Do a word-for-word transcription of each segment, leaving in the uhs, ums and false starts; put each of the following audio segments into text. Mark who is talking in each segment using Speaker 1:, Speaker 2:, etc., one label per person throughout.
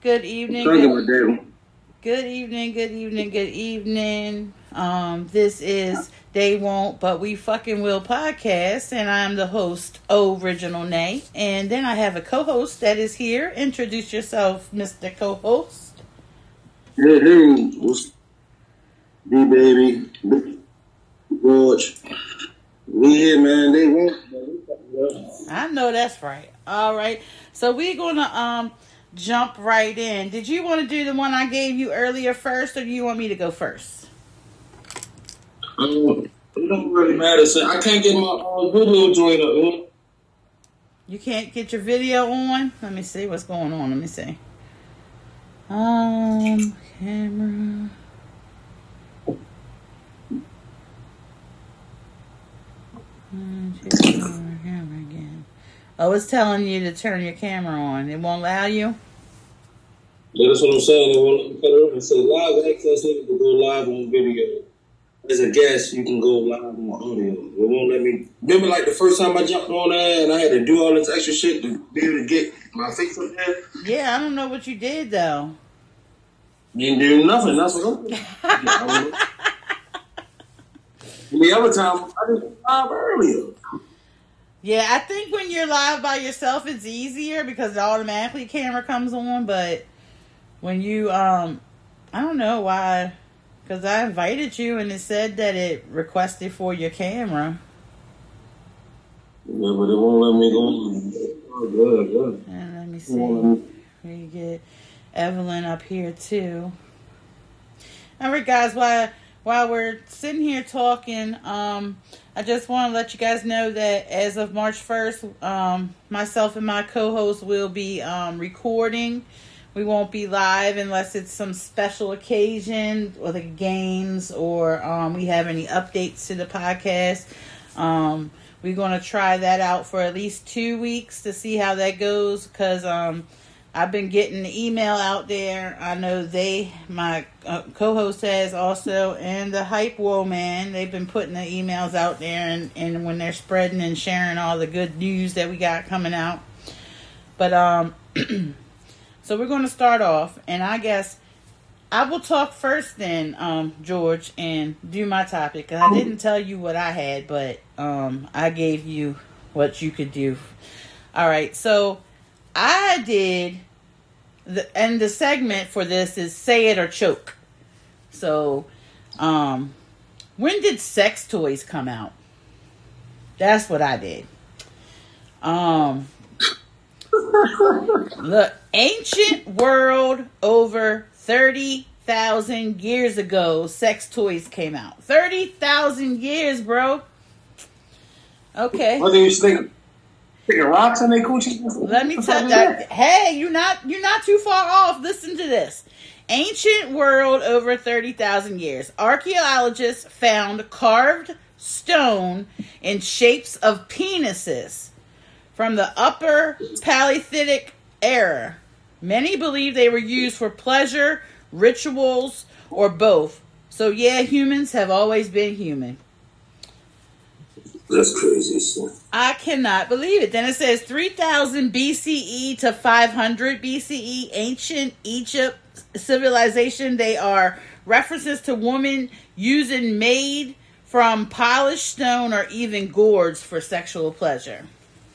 Speaker 1: Good evening.
Speaker 2: Good, good,
Speaker 1: good evening, good evening, good evening. Um, this is They Won't But We Fucking Will podcast, and I'm the host, Original Nay. And then I have a co-host that is here. Introduce yourself, Mister Co-host.
Speaker 2: Hey, hey, what's D baby, George? We here, man. They won't.
Speaker 1: I know that's right. All right, so we're gonna um jump right in. Did you want to do the one I gave you earlier first, or do you want me to go first?
Speaker 2: Um, it don't really matter. So I can't get my uh, video joint up. Man.
Speaker 1: You can't get your video on? Let me see what's going on. Let me see. Um, camera. Camera again. Oh, it's telling you to turn your camera on. It won't allow you?
Speaker 2: Yeah, that's what I'm saying. They won't let me cut it off and say live access. You can go live on video. As a guest, you can go live on audio. It won't let me. Remember, like the first time I jumped on there and I had to do all this extra shit to be able to get my face up there?
Speaker 1: Yeah, I don't know what you did though.
Speaker 2: You didn't do nothing. That's what I'm doing. The other time, I did live earlier.
Speaker 1: Yeah, I think when you're live by yourself, it's easier because automatically camera comes on. But when you, um, I don't know why, because I invited you and it said that it requested for your camera.
Speaker 2: Yeah, but it won't let me go. Oh, good, good.
Speaker 1: And let me see. We get Evelyn up here too. All right, guys. While while we're sitting here talking, um, I just want to let you guys know that as of March first, um, myself and my co-host will be um, recording. We won't be live unless it's some special occasion, or the games, or um, we have any updates to the podcast. Um, we're going to try that out for at least two weeks to see how that goes, because um, I've been getting the email out there. I know they, my uh, co-host has also, and the Hype Woman, they've been putting the emails out there, and, and when they're spreading and sharing all the good news that we got coming out. But, um... so we're going to start off, and I guess I will talk first then, um, George, and do my topic. Because I didn't tell you what I had, but um, I gave you what you could do. All right, so I did, the, and the segment for this is Say It or Choke. So, um, when did sex toys come out? That's what I did. Um... The ancient world, over thirty thousand years ago, sex toys came out. thirty thousand years, bro. Okay.
Speaker 2: What do you think? Taking rocks in their coochie?
Speaker 1: Let me tell you that. Hey, you're not you're not too far off. Listen to this. Ancient world, over thirty thousand years. Archaeologists found carved stone in shapes of penises from the Upper Paleolithic era. Many believe they were used for pleasure, rituals, or both. So yeah, humans have always been human.
Speaker 2: That's crazy stuff.
Speaker 1: I cannot believe it. Then it says three thousand B C E to five hundred B C E, ancient Egypt civilization. They are references to women using made from polished stone or even gourds for sexual pleasure.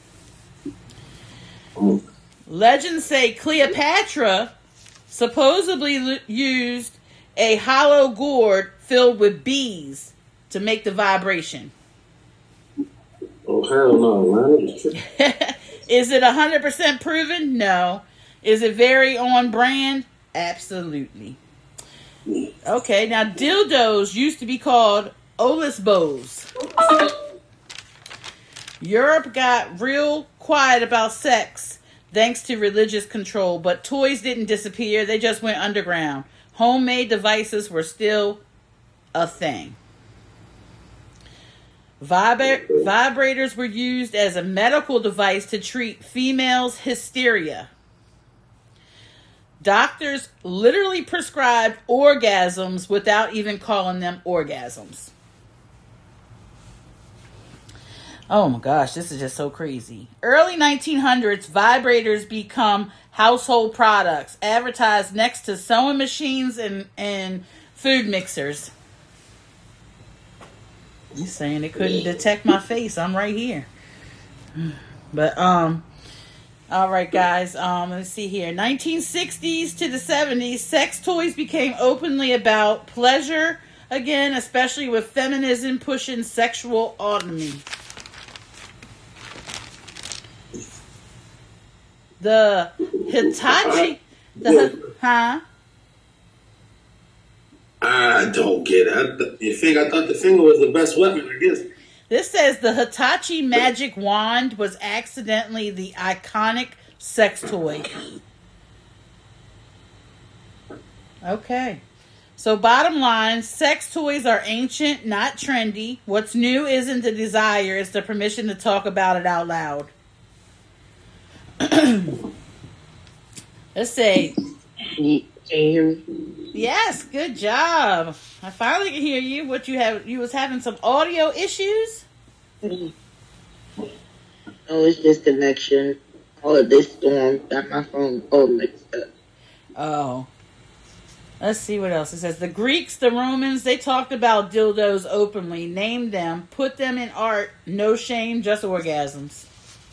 Speaker 1: Legends say Cleopatra supposedly l- used a hollow gourd filled with bees to make the vibration.
Speaker 2: Oh, hell no, man.
Speaker 1: Is it one hundred percent proven? No. Is it very on brand? Absolutely. Okay, now dildos used to be called olisbos. Europe got real quiet about sex thanks to religious control, but toys didn't disappear. They just went underground. Homemade devices were still a thing. Vibra- vibrators were used as a medical device to treat females' hysteria. Doctors literally prescribed orgasms without even calling them orgasms. Oh my gosh, this is just so crazy. Early nineteen hundreds, vibrators become household products, advertised next to sewing machines and, and food mixers. You saying it couldn't detect my face? I'm right here. But um, all right, guys. Um, let's see here. nineteen sixties to the seventies, sex toys became openly about pleasure again, especially with feminism pushing sexual autonomy. The Hitachi, the huh?
Speaker 2: I don't get it. I th- you think I thought the finger was the best weapon? I guess.
Speaker 1: This says the Hitachi magic wand was accidentally the iconic sex toy. Okay. So bottom line, sex toys are ancient, not trendy. What's new isn't the desire, it's the permission to talk about it out loud. Let's say.
Speaker 3: Can you hear me?
Speaker 1: Yes, good job. I finally can hear you. What you have? You was having some audio issues?
Speaker 3: Oh, it's just connection. All of this storm got my phone all mixed up.
Speaker 1: Oh. Let's see what else. It says the Greeks, the Romans, they talked about dildos openly, named them, put them in art, no shame, just orgasms.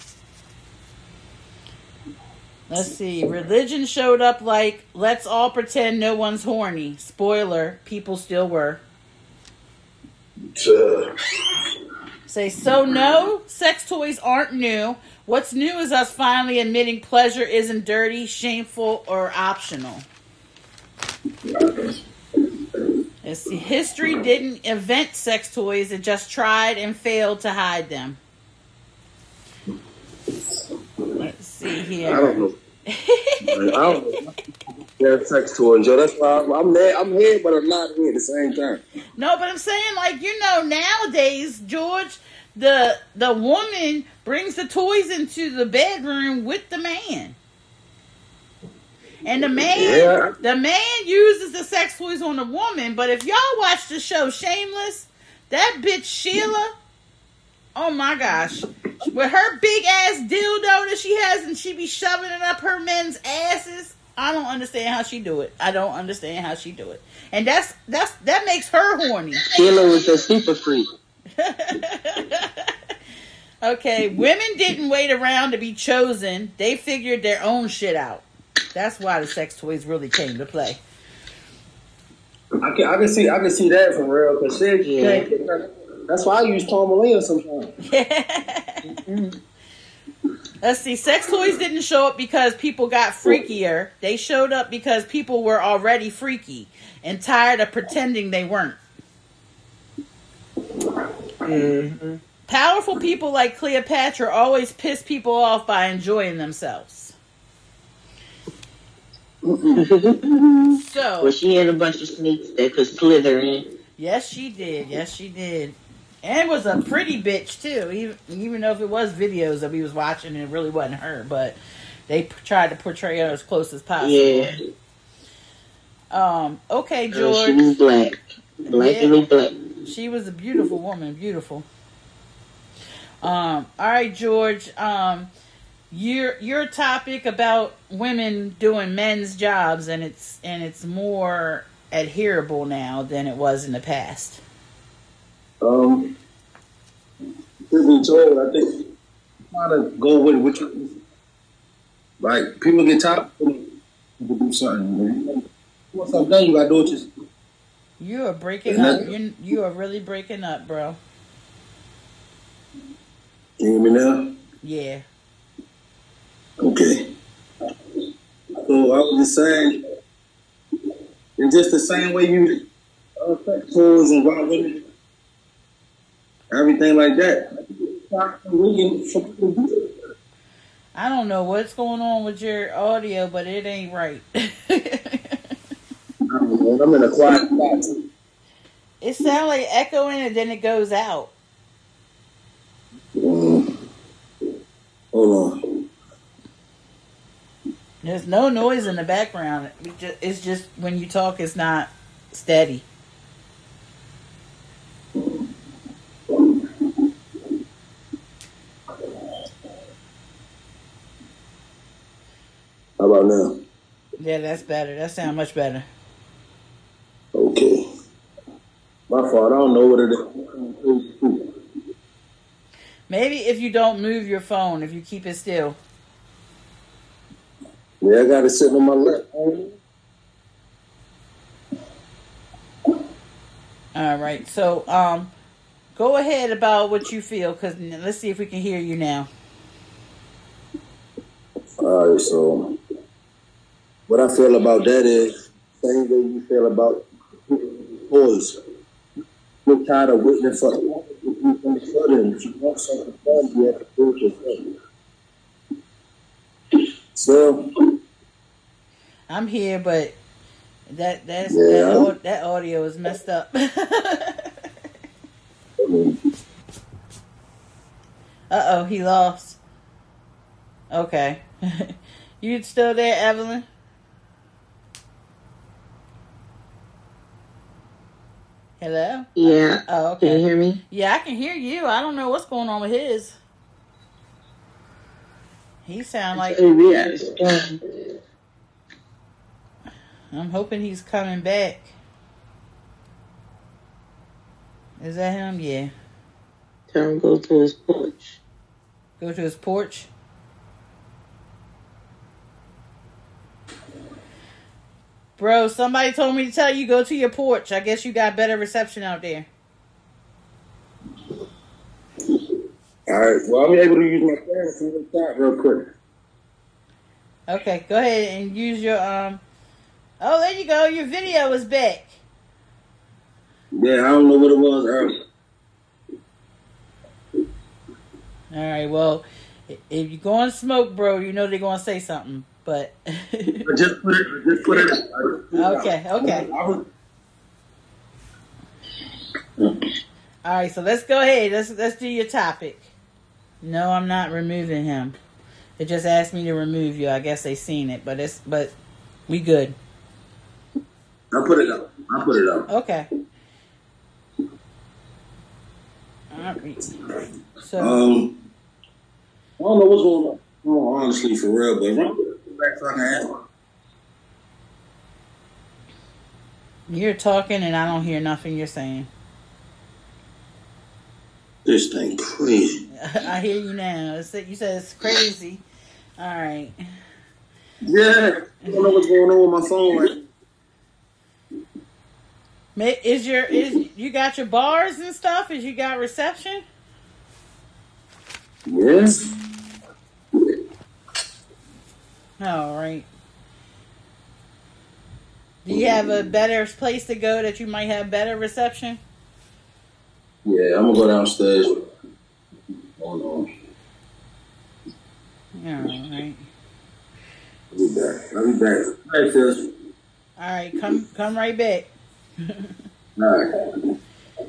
Speaker 1: Let's see. Religion showed up like, let's all pretend no one's horny. Spoiler, people still were.
Speaker 2: Uh,
Speaker 1: Say, so no, sex toys aren't new. What's new is us finally admitting pleasure isn't dirty, shameful, or optional. Let's see. History didn't invent sex toys. It just tried and failed to hide them. Let's see here.
Speaker 2: I don't know. I don't know. Yeah, sex toy, Joe. That's why I'm, I'm there. I'm here, but I'm not here at the same time.
Speaker 1: No, but I'm saying, like, you know, nowadays, George, the the woman brings the toys into the bedroom with the man. And the man,
Speaker 2: Yeah.
Speaker 1: the man uses the sex toys on the woman. But if y'all watch the show Shameless, that bitch Sheila, oh my gosh, with her big ass dildo that she has, and she be shoving it up her men's asses. I don't understand how she do it. I don't understand how she do it. And that's that's that makes her horny.
Speaker 3: Sheila was a super freak.
Speaker 1: Okay, women didn't wait around to be chosen. They figured their own shit out. That's why the sex toys really came to play.
Speaker 2: I can I can see I can see that for real because shit.
Speaker 3: Yeah.
Speaker 2: That's why I use Tourmaline sometimes.
Speaker 1: Let's see. Sex toys didn't show up because people got freakier. They showed up because people were already freaky and tired of pretending they weren't.
Speaker 3: Mm-hmm.
Speaker 1: Powerful people like Cleopatra always piss people off by enjoying themselves. So,
Speaker 3: Well, she had a bunch of sneaks that could slither in.
Speaker 1: yes, she did. Yes, she did. And was a pretty bitch, too. Even, even though if it was videos that we was watching, it really wasn't her. But they p- tried to portray her as close as possible.
Speaker 3: Yeah.
Speaker 1: Um. Okay,
Speaker 3: Uh, she
Speaker 1: George.
Speaker 3: was black. Blackly
Speaker 1: Yeah.
Speaker 3: black.
Speaker 1: She was a beautiful woman. Beautiful. Um. All right, George. Um. Your your topic about women doing men's jobs, and it's and it's more adherable now than it was in the past.
Speaker 2: Um, truth be told, I think trying to go with what you like. People get tired of people do something. When you want something done, you gotta do it yourself.
Speaker 1: You are breaking
Speaker 2: Isn't
Speaker 1: up.
Speaker 2: that-
Speaker 1: You you are really breaking up, bro.
Speaker 2: You hear me now?
Speaker 1: Yeah.
Speaker 2: Okay. So I was just saying, it's just the same way you uh, sex toys and wild women, everything like that.
Speaker 1: I don't know what's going on with your audio, but it ain't right.
Speaker 2: I don't know. I'm in a quiet spot.
Speaker 1: It sounds like echoing and then it goes out.
Speaker 2: Um, hold on.
Speaker 1: There's no noise in the background. We ju- It's just when you talk, it's not steady. Yeah, that's better. That sounds much better.
Speaker 2: Okay. My fault. I don't know what it is.
Speaker 1: Maybe if you don't move your phone, if you keep it still.
Speaker 2: Yeah, I got it sitting on my lap.
Speaker 1: All right. So, um, go ahead about what you feel, because let's see if we can hear you now.
Speaker 2: All right. So, what I feel about that is the same way you feel about boys. We're tired of waiting for the sudden. If you want something fun, you have to do it yourself. So,
Speaker 1: I'm here, but that that's
Speaker 2: yeah.
Speaker 1: that, that audio is messed up. Uh oh, he lost. Okay, you still there, Evelyn? Hello?
Speaker 3: Yeah.
Speaker 1: Oh, okay.
Speaker 3: Can you hear me?
Speaker 1: Yeah, I can hear you. I don't know what's going on with his. He sound like...
Speaker 3: Yeah.
Speaker 1: I'm hoping he's coming back. Is that him? Yeah.
Speaker 3: Tell him go to his porch.
Speaker 1: Go to his porch? Bro, somebody told me to tell you go to your porch. I guess you got better reception out there.
Speaker 2: All right. Well, I'm able to use my camera from the top real quick.
Speaker 1: Okay, go ahead and use your um. Oh, there you go. Your video is back.
Speaker 2: Yeah, I don't know what it was earlier.
Speaker 1: All right. Well, if you're going to smoke, bro, you know they're going to say something. But
Speaker 2: I just put it. I just put it.
Speaker 1: Okay. Okay. All right. So let's go ahead. Let's let's do your topic. No, I'm not removing him. It just asked me to remove you. I guess they seen it, but it's but we good.
Speaker 2: I put it up. I put it up.
Speaker 1: Okay. All right. So
Speaker 2: um, I don't know what's going on. Oh, honestly, for real, but run back so I can ask.
Speaker 1: You're talking and I don't hear nothing you're saying.
Speaker 2: This thing crazy.
Speaker 1: I hear you now. It's, you said it's crazy. All right.
Speaker 2: Yeah, I don't know what's going on with my phone. Right?
Speaker 1: Is your is you got your bars and stuff? Is you got reception?
Speaker 2: Yes.
Speaker 1: All right. Do you have a better place to go that you might have better reception?
Speaker 2: Yeah, I'm gonna go downstairs. Hold on.
Speaker 1: All right.
Speaker 2: I'll be back. I'll be back. All right, sis.
Speaker 1: All right, come come right back.
Speaker 2: All right.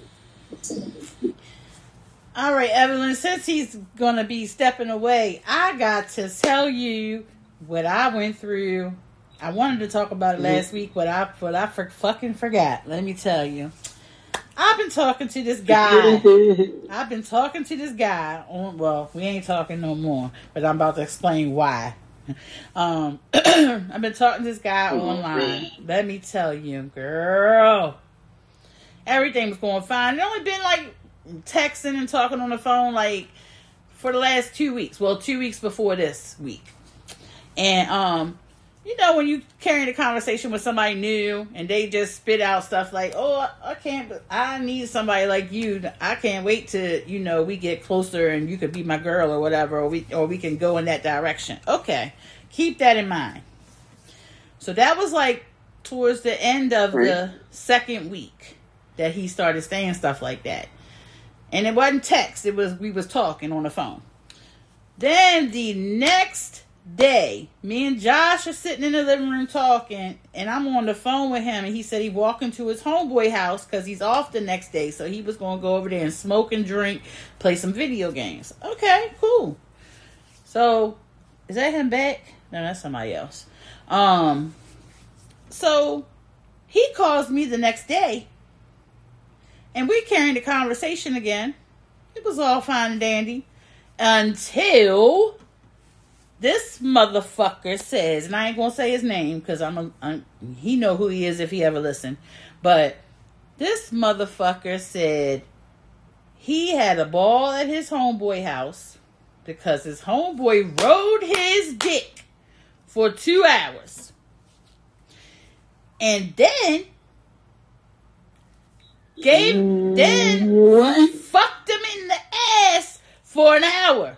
Speaker 1: All right, Evelyn, since he's going to be stepping away, I got to tell you what I went through. I wanted to talk about it last week, but I but I for, fucking forgot. Let me tell you. I've been talking to this guy. I've been talking to this guy. On, well, we ain't talking no more, but I'm about to explain why. Um, I've been talking to this guy online. Let me tell you, girl. Everything was going fine. It only been like texting and talking on the phone like for the last two weeks. Well, two weeks before this week. And, um, you know, when you carrying a conversation with somebody new and they just spit out stuff like, oh, I can't, I need somebody like you. I can't wait to, you know, we get closer and you could be my girl or whatever, or we, or we can go in that direction. Okay. Keep that in mind. So that was like towards the end of right. the second week that he started saying stuff like that. And it wasn't text. It was, we was talking on the phone. Then the next day, me and Josh are sitting in the living room talking, and I'm on the phone with him, and he said he walked into his homeboy house because he's off the next day, so he was going to go over there and smoke and drink, play some video games. Okay, cool. So, is that him back? No, that's somebody else. Um, so, he calls me the next day, and we carrying the conversation again. It was all fine and dandy until this motherfucker says, and I ain't gonna say his name because I'm, a, I'm he know who he is if he ever listened, but this motherfucker said he had a ball at his homeboy house because his homeboy rode his dick for two hours. And then gave then
Speaker 3: What?
Speaker 1: fucked him in the ass for an hour.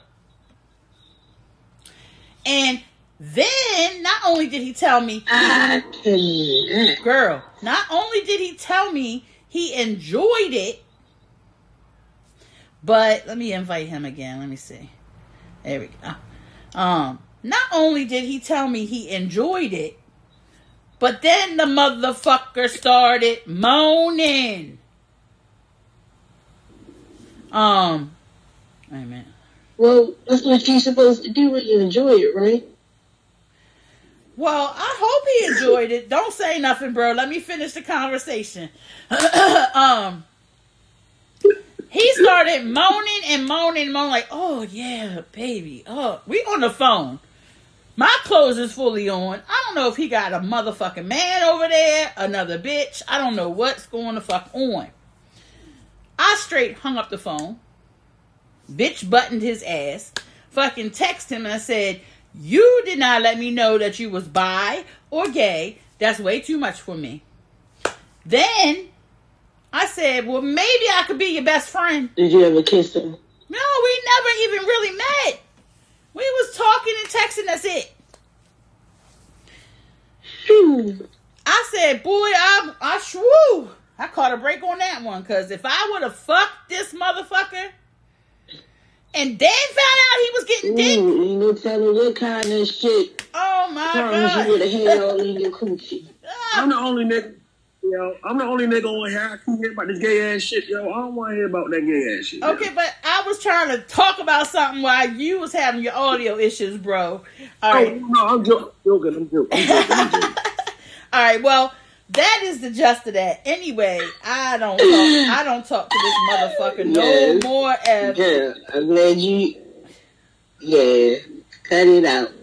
Speaker 1: And then not only did he tell me,
Speaker 3: I cannot.
Speaker 1: girl, not only did he tell me he enjoyed it, but let me invite him again. Let me see. There we go. Um, not only did he tell me he enjoyed it, but then the motherfucker started moaning. Um, wait a minute.
Speaker 3: Well, that's what you're supposed to do when you enjoy it, right?
Speaker 1: Well, I hope he enjoyed it. Don't say nothing, bro. Let me finish the conversation. um, he started moaning and moaning and moaning like, oh, yeah, baby. Oh, we on the phone. My clothes is fully on. I don't know if he got a motherfucking man over there, another bitch. I don't know what's going the fuck on. I straight hung up the phone. Bitch buttoned his ass. Fucking text him and I said, you did not let me know that you was bi or gay. That's way too much for me. Then I said, well, maybe I could be your best friend.
Speaker 3: Did you ever kiss him?
Speaker 1: No, we never even really met. We was talking and texting, that's it.
Speaker 3: Phew.
Speaker 1: I said, boy, I, I shrew. I caught a break on that one. Because if I would have fucked this motherfucker and then found out he was getting dick.
Speaker 3: Ooh, you no telling what kind of shit.
Speaker 1: Oh, my
Speaker 3: Promise
Speaker 1: God.
Speaker 3: you would have had all in your coochie.
Speaker 2: I'm the only nigga, yo. I'm the only nigga on here. I can hear about this gay ass shit, yo. I don't want to hear about that gay ass shit.
Speaker 1: Okay,
Speaker 2: yo.
Speaker 1: but I was trying to talk about something while you was having your audio issues, bro. All
Speaker 2: Oh,
Speaker 1: right.
Speaker 2: no, I'm joking. I'm joking. I'm joking. I'm joking.
Speaker 1: All right, well, that is the gist of that. Anyway, I don't talk, I don't talk to this motherfucker no
Speaker 3: Yes.
Speaker 1: more ever.
Speaker 3: Yeah, I'm glad you. Yeah, cut it out.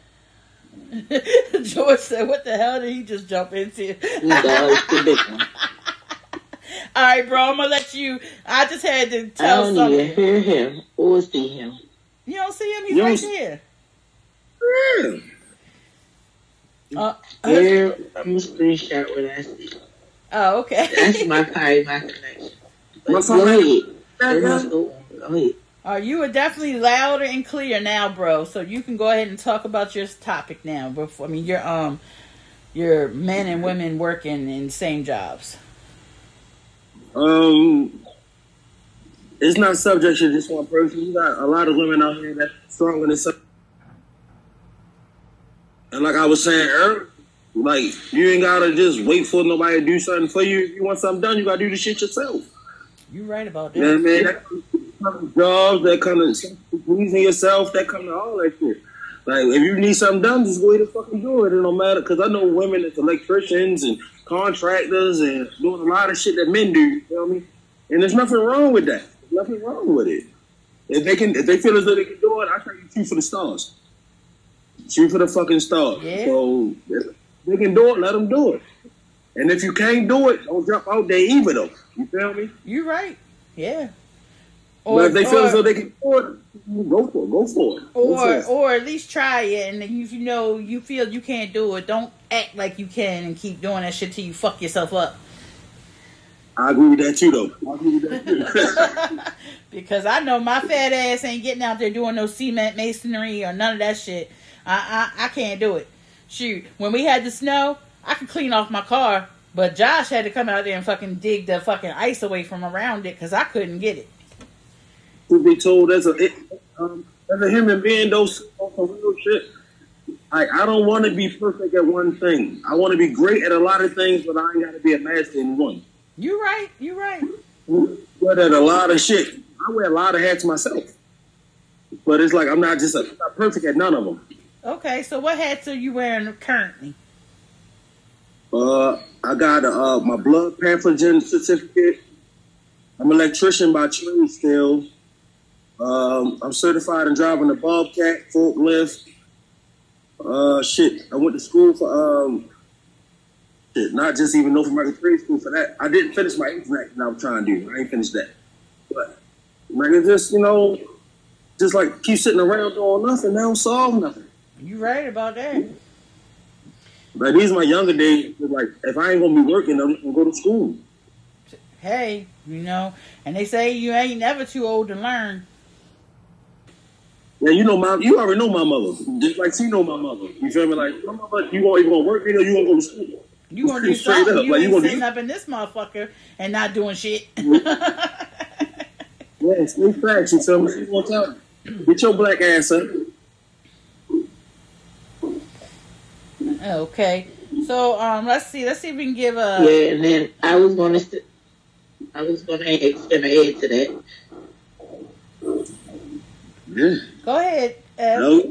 Speaker 1: George said, what the hell did he just jump into?
Speaker 3: You dodged the big one.
Speaker 1: All right, bro, I'm going to let you. I just had to
Speaker 3: I
Speaker 1: tell
Speaker 3: don't
Speaker 1: something.
Speaker 3: even hear him or see him.
Speaker 1: You don't see him? He's
Speaker 2: You
Speaker 1: right
Speaker 2: don't-
Speaker 1: there.
Speaker 2: Yeah.
Speaker 1: Uh,
Speaker 3: Here, I'm a screenshot what I see.
Speaker 1: oh, okay.
Speaker 3: That's my probably my connection. But
Speaker 2: My
Speaker 3: go
Speaker 2: phone-
Speaker 3: ahead.
Speaker 2: That
Speaker 3: It
Speaker 2: guy?
Speaker 3: must go on. Go ahead.
Speaker 1: Uh, you are definitely louder and clear now, bro. So you can go ahead and talk about your topic now. Before, I mean, your um, your men and women working in same jobs.
Speaker 2: Um, it's not subject to just one person. You got a lot of women out here that's stronger than some. And like I was saying earlier, like you ain't gotta just wait for nobody to do something for you. If you want something done, you gotta do the shit yourself.
Speaker 1: You right about that.
Speaker 2: You know what I mean? That comes to jobs, that comes to pleasing yourself, that comes to all that shit. Like, if you need something done, just go ahead and fucking do it. It don't matter, because I know women that's electricians and contractors and doing a lot of shit that men do, you know what I mean? And there's nothing wrong with that. There's nothing wrong with it. If they can, if they feel as though they can do it, I tell you, shoot for the stars. Shoot for the fucking stars.
Speaker 1: Yeah.
Speaker 2: So, if they can do it, let them do it. And if you can't do it, don't jump out there either, though. You feel me?
Speaker 1: You right. Yeah.
Speaker 2: But if they feel
Speaker 1: or,
Speaker 2: as though they can do it, go for it. Go for it. Go
Speaker 1: or
Speaker 2: for it.
Speaker 1: or at least try it, and then if you know you feel you can't do it, don't act like you can and keep doing that shit till you fuck yourself up.
Speaker 2: I agree with that too, though. I agree with that too.
Speaker 1: Because I know my fat ass ain't getting out there doing no cement masonry or none of that shit. I I, I can't do it. Shoot, when we had the snow, I could clean off my car, but Josh had to come out there and fucking dig the fucking ice away from around it because I couldn't get it.
Speaker 2: To be told as a it, um, as a human being, those on some real shit. Like, I don't want to be perfect at one thing. I want to be great at a lot of things, but I ain't got to be a master in one.
Speaker 1: You right. You right.
Speaker 2: But at a lot of shit, I wear a lot of hats myself. But it's like I'm not just a, I'm not perfect at none of them.
Speaker 1: Okay, so what hats are you wearing currently?
Speaker 2: Uh, I got uh, my blood pathogen certificate. I'm an electrician by trade still. Um, I'm certified in driving a Bobcat, forklift, Uh, shit. I went to school for um, shit, not just even North American Trade School for that. I didn't finish my interact that I was trying to do. I ain't finished that. But man, it's just you know, just like keep sitting around doing nothing. They don't solve nothing.
Speaker 1: You right about that.
Speaker 2: But these are my younger days. Like if I ain't gonna be working, I'm just gonna go to school.
Speaker 1: Hey, you know, and they say you ain't never too old to learn.
Speaker 2: Yeah, you know my, you already know my mother. Just like she know my mother. You feel me? Like my mother, you gonna, you gonna work, you know, you gonna go to school.
Speaker 1: You gonna do
Speaker 2: straight
Speaker 1: something.
Speaker 2: up.
Speaker 1: You
Speaker 2: Like,
Speaker 1: ain't
Speaker 2: you gonna
Speaker 1: sitting
Speaker 2: do...
Speaker 1: up in this motherfucker and not doing shit.
Speaker 2: Yeah, stay facts. You feel me? She gonna tell me. Get your black ass up.
Speaker 1: Okay, so um, let's see, let's see if we can give a.
Speaker 3: Yeah, and then I was gonna, st- I was gonna extend an aid to that.
Speaker 2: Yeah.
Speaker 1: Go ahead. Ev.
Speaker 2: No.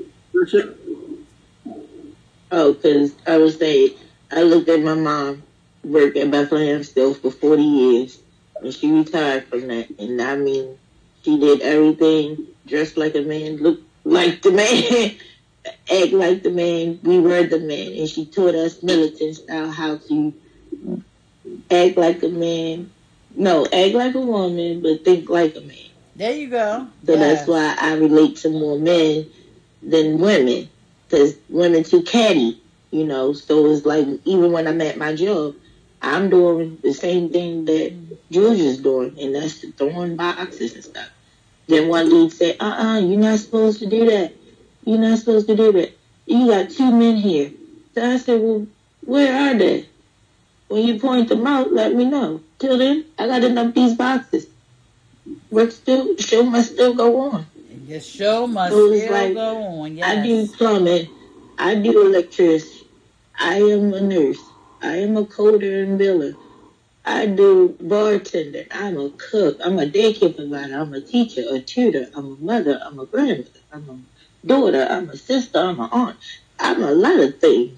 Speaker 3: Oh, because I was saying, I looked at my mom work at Bethlehem still for forty years, and she retired from that. And I mean, she did everything, dressed like a man, looked like the man, act like the man. We were the man, and she taught us militant style how to act like a man. No, act like a woman, but think like a man.
Speaker 1: There you go.
Speaker 3: So
Speaker 1: yes.
Speaker 3: That's why I relate to more men than women, because women too catty, you know. So it's like, even when I'm at my job, I'm doing the same thing that Georgia's doing, and that's throwing boxes and stuff. Then one lead said, uh-uh, you're not supposed to do that. You're not supposed to do that. You got two men here. So I said, well, where are they? When you point them out, let me know. Till then, I got to dump these boxes. Work still, show must still go on.
Speaker 1: The show must
Speaker 3: so
Speaker 1: still
Speaker 3: like,
Speaker 1: go on. Yes.
Speaker 3: I do plumbing. I do electricity. I am a nurse. I am a coder and biller. I do bartending. I'm a cook. I'm a daycare provider. I'm a teacher, a tutor. I'm a mother. I'm a grandmother. I'm a daughter. I'm a sister. I'm an aunt. I'm a lot of things.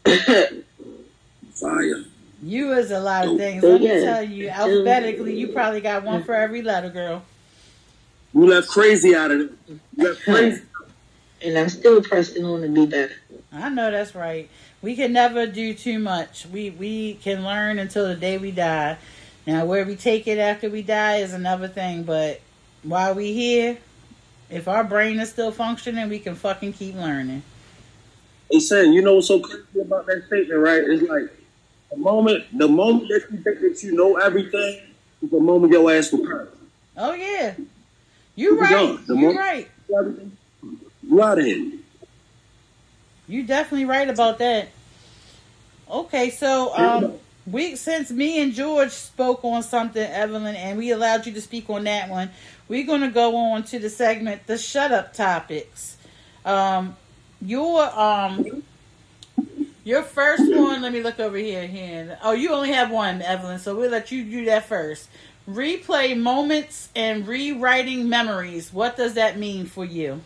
Speaker 2: Fire.
Speaker 1: You is a lot of things.
Speaker 3: So,
Speaker 1: Let
Speaker 3: yeah.
Speaker 1: me tell you, alphabetically, you probably got one for every letter, girl.
Speaker 2: You left crazy out of it. You left crazy.
Speaker 3: And I'm still pressing on to be better.
Speaker 1: I know that's right. We can never do too much. We we can learn until the day we die. Now, where we take it after we die is another thing. But while we here, if our brain is still functioning, we can fucking keep learning.
Speaker 2: Hey, son, you know what's so crazy about that statement, right? It's like, the moment, the moment that you think that you know everything is the moment your ass will crash.
Speaker 1: Oh yeah, you right. You right.
Speaker 2: You out of here.
Speaker 1: You definitely right about that. Okay, so um, we since me and George spoke on something, Evelyn, and we allowed you to speak on that one, we're gonna go on to the segment, the shut up topics. Um, your um. Your first one, let me look over here. here. Oh, you only have one, Evelyn, so we'll let you do that first. Replay moments and rewriting memories. What does that mean for you?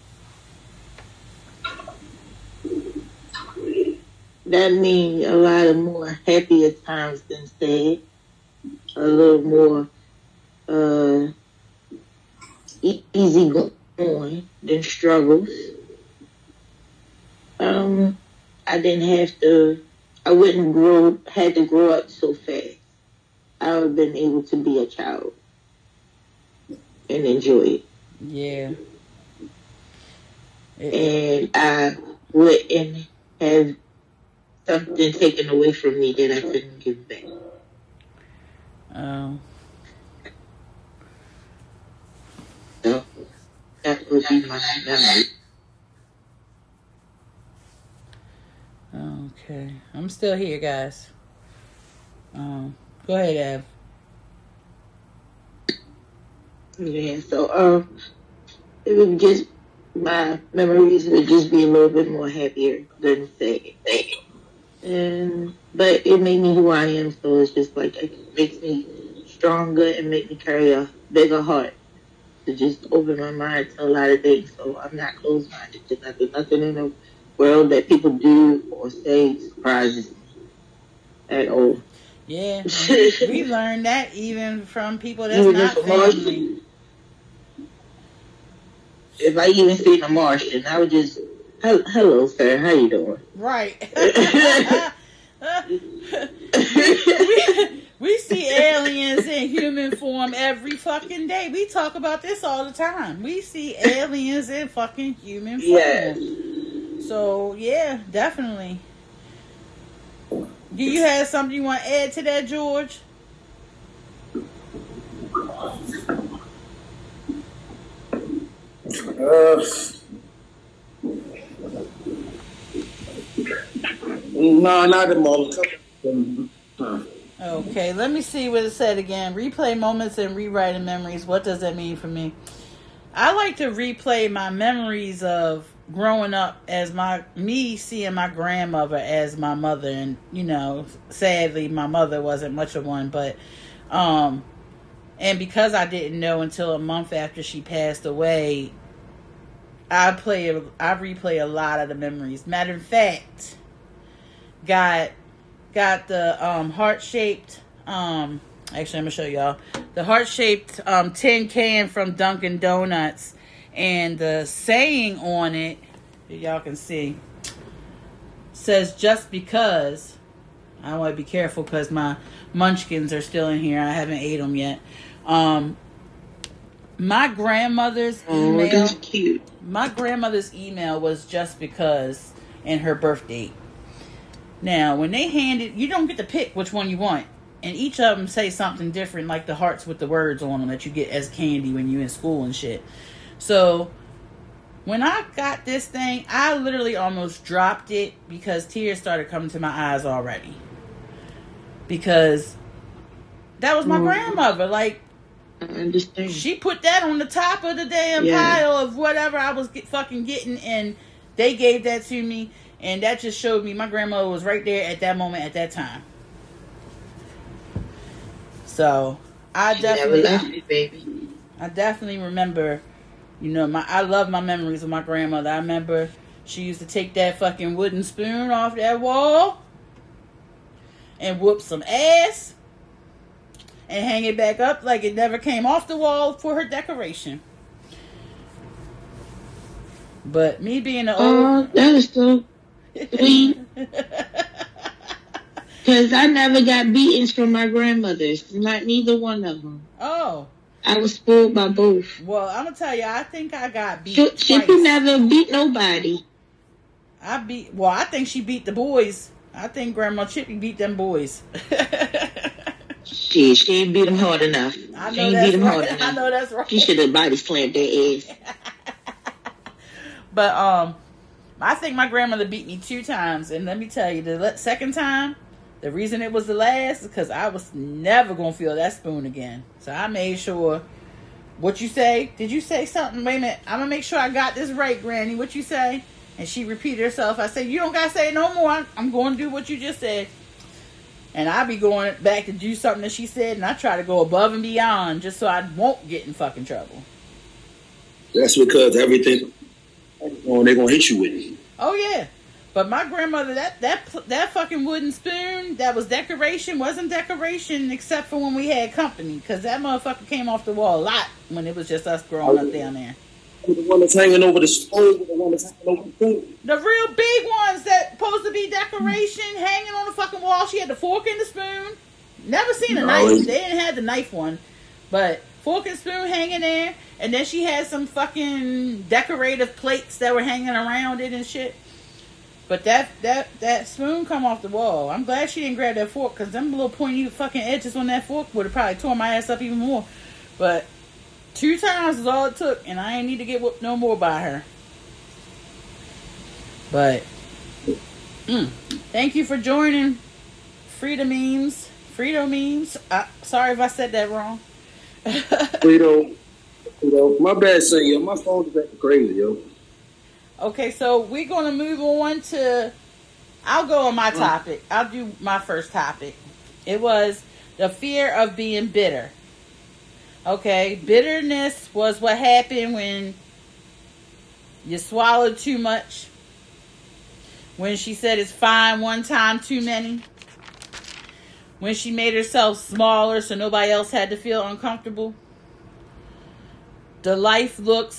Speaker 3: That means a lot of more happier times than sad. A little more uh, easy going than struggles. Um... I didn't have to, I wouldn't grow, had to grow up so fast. I would have been able to be a child and enjoy it.
Speaker 1: Yeah.
Speaker 3: And I wouldn't have something taken away from me that I couldn't give back.
Speaker 1: Oh.
Speaker 3: So that would be my memory.
Speaker 1: Okay. I'm still here, guys. Um, go ahead,
Speaker 3: Ev. Yeah, so um, it would just, my memories would just be a little bit more happier than sad. And, but it made me who I am, so it's just like, it makes me stronger and make me carry a bigger heart to just open my mind to a lot of things. So I'm not closed-minded to nothing. Nothing in the world that people do or say surprises me at all.
Speaker 1: Yeah, we learned that even from people that's
Speaker 3: even
Speaker 1: not
Speaker 3: if
Speaker 1: family.
Speaker 3: Martian, if I even seen a Martian, I would just Hello, sir. How you doing?
Speaker 1: Right. we, we see aliens in human form every fucking day. We talk about this all the time. We see aliens in fucking human form.
Speaker 3: Yeah.
Speaker 1: So, yeah, definitely. Do you have something you want to add to that, George?
Speaker 2: Uh, no, not at the moment.
Speaker 1: Okay, let me see what it said again. Replay moments and rewriting memories. What does that mean for me? I like to replay my memories of growing up as my me seeing my grandmother as my mother, and you know, sadly my mother wasn't much of one, but um and because I didn't know until a month after she passed away, I play I replay a lot of the memories. Matter of fact, got got the um heart-shaped um actually I'm gonna show y'all the heart-shaped um tin can from Dunkin' Donuts, and the saying on it, y'all can see, says just because. I want to be careful because my munchkins are still in here. I haven't ate them yet. Um, my grandmother's email. Oh, that's cute. My grandmother's email was just because, and her birth date. Now, when they hand it, you don't get to pick which one you want. And each of them say something different, like the hearts with the words on them that you get as candy when you're in school and shit. So, when I got this thing, I literally almost dropped it because tears started coming to my eyes already. Because that was my mm. grandmother. Like,
Speaker 3: I understand.
Speaker 1: She put that on the top of the damn yeah. pile of whatever I was get, fucking getting, and they gave that to me, and that just showed me my grandmother was right there at that moment, at that time. So, I she definitely...
Speaker 3: never left me, baby.
Speaker 1: I definitely remember... You know, my I love my memories of my grandmother. I remember she used to take that fucking wooden spoon off that wall and whoop some ass and hang it back up like it never came off the wall for her decoration. But me being an old...
Speaker 3: Oh, that is so sweet. Because I never got beatings from my grandmothers. Not neither one of them.
Speaker 1: Oh.
Speaker 3: I was spoiled by both.
Speaker 1: Well, I'm gonna tell you, I think I got beat.
Speaker 3: She, she could never beat nobody.
Speaker 1: I beat. Well, I think she beat the boys. I think Grandma Chippy beat them boys.
Speaker 3: she she ain't beat them hard enough.
Speaker 1: I know
Speaker 3: she ain't
Speaker 1: that's
Speaker 3: beat them
Speaker 1: right.
Speaker 3: hard enough.
Speaker 1: I know that's right.
Speaker 3: She should have body slammed their ass.
Speaker 1: But um, I think my grandmother beat me two times, and let me tell you, the second time. The reason it was the last is because I was never going to feel that spoon again. So I made sure. What you say? Did you say something? Wait a minute. I'm going to make sure I got this right, Granny. What you say? And she repeated herself. I said, you don't got to say it no more. I'm, I'm going to do what you just said. And I'll be going back to do something that she said. And I try to go above and beyond just so I won't get in fucking trouble.
Speaker 2: That's because everything oh, they're going to hit you with it.
Speaker 1: Oh, yeah. But my grandmother, that, that that fucking wooden spoon, that was decoration, wasn't decoration except for when we had company. Because that motherfucker came off the wall a lot when it was just us growing up down there.
Speaker 2: The one that's hanging over the stove, the one that's hanging over the food.
Speaker 1: The real big ones that supposed to be decoration, hanging on the fucking wall. She had the fork and the spoon. Never seen a no, knife. They didn't have the knife one. But fork and spoon hanging there. And then she had some fucking decorative plates that were hanging around it and shit. But that, that, that spoon come off the wall. I'm glad she didn't grab that fork, because them little pointy fucking edges on that fork would have probably torn my ass up even more. But two times is all it took, and I ain't need to get whooped no more by her. But mm, thank you for joining Frida Memes. Frito Memes. Uh, sorry if I said that wrong.
Speaker 2: Frito. Frito. My bad, son, yo. My phone's acting crazy, yo.
Speaker 1: Okay, so we're going to move on to... I'll go on my topic. I'll do my first topic. It was the fear of being bitter. Okay, bitterness was what happened when you swallowed too much. When she said it's fine one time too many. When she made herself smaller so nobody else had to feel uncomfortable. The life looks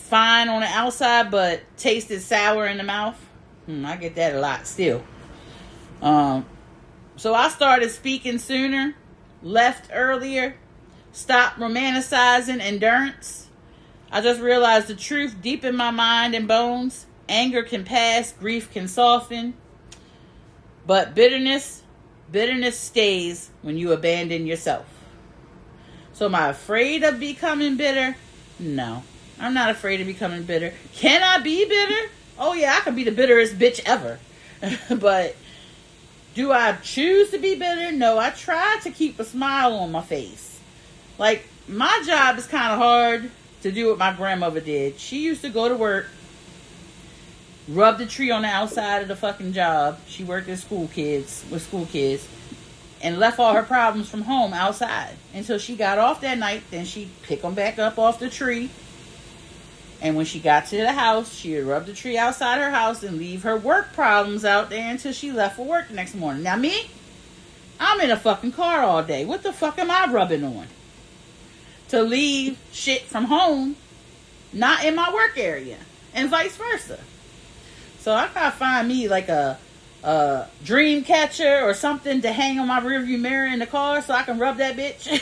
Speaker 1: fine on the outside, but tasted sour in the mouth. Hmm, I get that a lot still. Um, so I started speaking sooner, left earlier, stopped romanticizing endurance. I just realized the truth deep in my mind and bones. Anger can pass, grief can soften, but bitterness, bitterness stays when you abandon yourself. So am I afraid of becoming bitter? No, I'm not afraid of becoming bitter. Can I be bitter? Oh yeah, I can be the bitterest bitch ever. But do I choose to be bitter? No, I try to keep a smile on my face. Like, my job is kind of hard to do what my grandmother did. She used to go to work, rub the tree on the outside of the fucking job. She worked with school kids, with school kids, and left all her problems from home outside until she got off that night. Then she'd pick them back up off the tree. And when she got to the house, she would rub the tree outside her house and leave her work problems out there until she left for work the next morning. Now me, I'm in a fucking car all day. What the fuck am I rubbing on? To leave shit from home, not in my work area, and vice versa. So I gotta find me like a, a dream catcher or something to hang on my rearview mirror in the car so I can rub that bitch.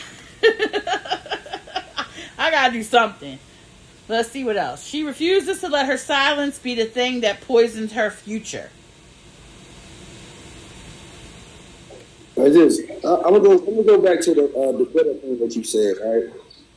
Speaker 1: I gotta do something. Let's see what else. She refuses to let her silence be the thing that poisons her future.
Speaker 2: I just, I, I'm gonna go. I'm gonna go back to the uh, the bitter thing that you said. Right.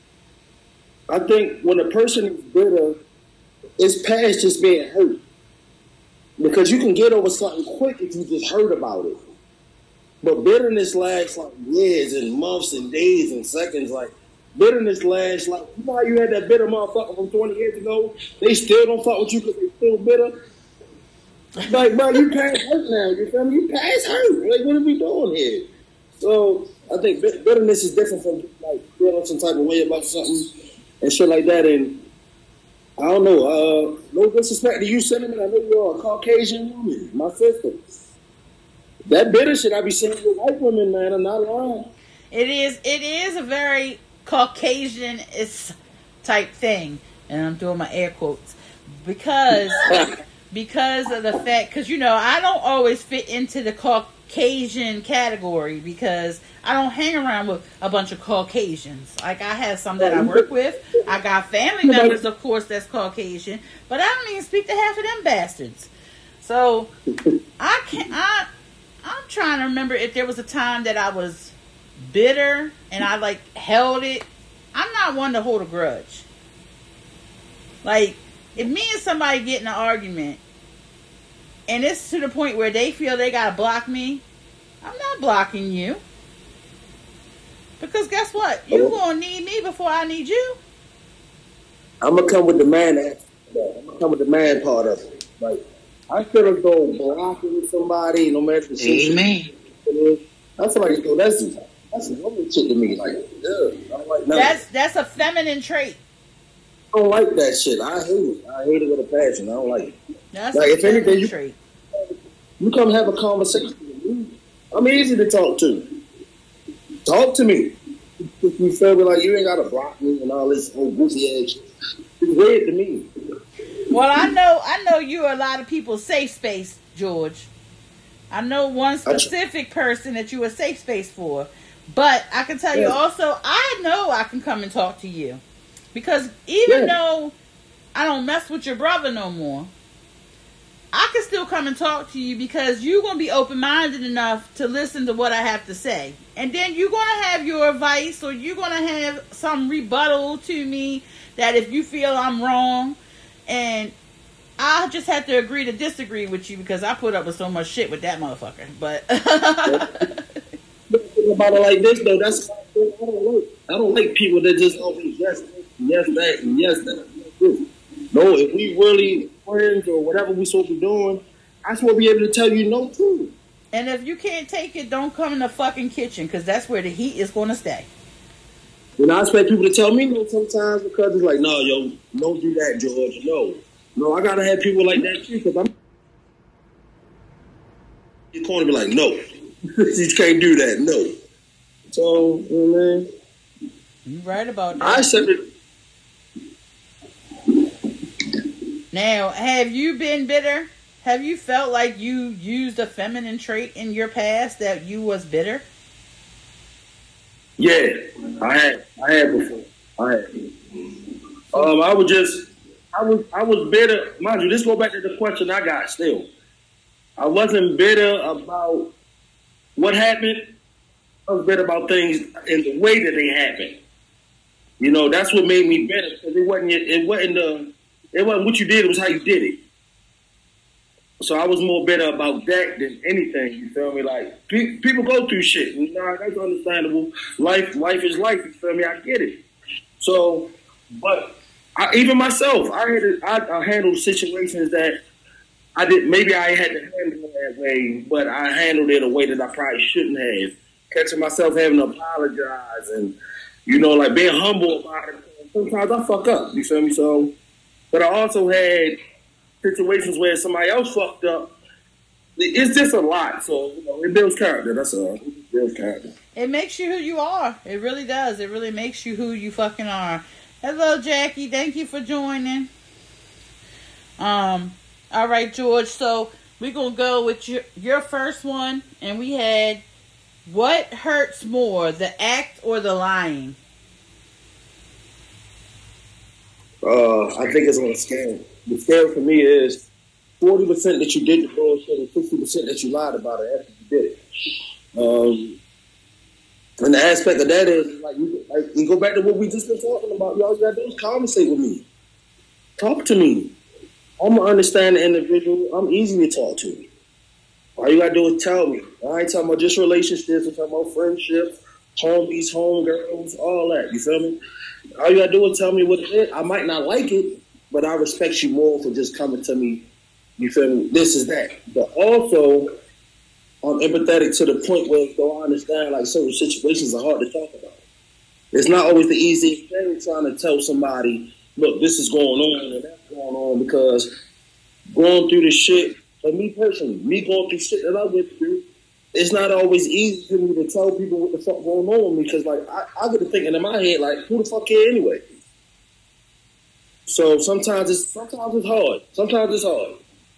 Speaker 2: I think when a person is bitter, it's past just being hurt, because you can get over something quick if you just hurt about it. But bitterness lasts like years and months and days and seconds. Like, bitterness lasts like, you know how you had that bitter motherfucker from twenty years ago? They still don't fuck with you because they still bitter. Like, bro, you past hurt now. You feel me? You past hurt. Like, what are we doing here? So I think bitterness is different from like feeling some type of way about something and shit like that. And I don't know. Uh, no disrespect to you, Cinnamon. I know you're a Caucasian woman, my sister. That bitter shit I be seeing with white women, man. I'm not lying.
Speaker 1: It is. It is a very Caucasian type thing, and I'm doing my air quotes because because of the fact, because you know I don't always fit into the Caucasian category because I don't hang around with a bunch of Caucasians. Like, I have some that I work with. I got family members, of course, that's Caucasian, but I don't even speak to half of them bastards. So I can't. I I'm trying to remember if there was a time that I was bitter and I like held it. I'm not one to hold a grudge. Like, if me and somebody get in an argument and it's to the point where they feel they gotta block me, I'm not blocking you. Because guess what? You're gonna need me before I need you.
Speaker 2: I'm gonna come with the man. I'm gonna come with the man part of it. Like, I could have gone blocking somebody, no matter the
Speaker 3: Amen.
Speaker 2: I feel like, yo, that's that's a woman shit to me. Like, yeah, I don't like
Speaker 1: that's that's a feminine trait.
Speaker 2: I don't like that shit. I hate it. I hate it with a passion. I don't like it.
Speaker 1: That's
Speaker 2: like,
Speaker 1: a
Speaker 2: if anything, you,
Speaker 1: trait.
Speaker 2: you come have a conversation with me. I'm easy to talk to. Talk to me. You feel me? Like, you ain't gotta block me and all this whole goofy ass shit. It's weird to me.
Speaker 1: Well, I know, I know you're a lot of people's safe space, George. I know one specific person that you're a safe space for. But I can tell you also, I know I can come and talk to you. Because even yeah. though I don't mess with your brother no more, I can still come and talk to you because you're going to be open-minded enough to listen to what I have to say. And then you're going to have your advice, or you're going to have some rebuttal to me that if you feel I'm wrong, and I just have to agree to disagree with you because I put up with so much shit with that motherfucker. But
Speaker 2: about it like this though, that's I don't like. I don't like people that just always yes, yes that, and yes that. No, if we really friends or whatever we supposed to be doing, I supposed to be able to tell you no too.
Speaker 1: And if you can't take it, don't come in the fucking kitchen because that's where the heat is going to stay.
Speaker 2: And I expect people to tell me no sometimes because it's like, no, yo, don't do that, George. No. No, I got to have people like that too because I'm in the corner be like, no. You can't do that, no. So, you know what I mean?
Speaker 1: You're right about that.
Speaker 2: I accept it.
Speaker 1: Now, have you been bitter? Have you felt like you used a feminine trait in your past that you was bitter?
Speaker 2: Yeah, I had. I had before. I had. Um, I was just, I was, I was bitter. Mind you, this go back to the question I got still. I wasn't bitter about what happened. I was bitter about things in the way that they happened. You know, that's what made me bitter, because it wasn't, it wasn't the, it wasn't what you did, it was how you did it. So I was more bitter about that than anything. You feel me? Like, pe- people go through shit. You know, that's understandable. Life, life is life. You feel me? I get it. So, but I, even myself, I had to, I, I handled situations that I did. Maybe I had to handle it that way, but I handled it a way that I probably shouldn't have. Catching myself having to apologize and, you know, like being humble about it. Sometimes I fuck up. You feel me? So, but I also had situations where somebody else fucked up. It's just a lot. So, you know, it builds character. That's all. It builds character.
Speaker 1: It makes you who you are. It really does. It really makes you who you fucking are. Hello, Jackie. Thank you for joining. Um, all right, George. So we're going to go with your, your first one. And we had, what hurts more, the act or the lying?
Speaker 2: Uh, I think it's on a scale. The scale for me is forty percent that you did the bullshit and fifty percent that you lied about it after you did it. Um, and the aspect of that is, like, you, like, you go back to what we just been talking about. Y'all got to do is conversate with me. Talk to me. I'm an understanding individual. I'm easy to talk to. All you got to do is tell me. I ain't talking about just relationships. I'm talking about friendships, homies, homegirls, all that. You feel me? All you got to do is tell me what it is. I might not like it, but I respect you more for just coming to me. You feel me? This is that. But also, I'm empathetic to the point where, though I understand, like, certain situations are hard to talk about. It's not always the easiest thing trying to tell somebody, look, this is going on and that's going on, because going through the shit, for me personally, me going through shit that I went through, it's not always easy for me to tell people what the fuck going on with me, because, like, I, I get to thinking in my head, like, who the fuck care anyway? So sometimes it's sometimes it's hard. Sometimes it's hard.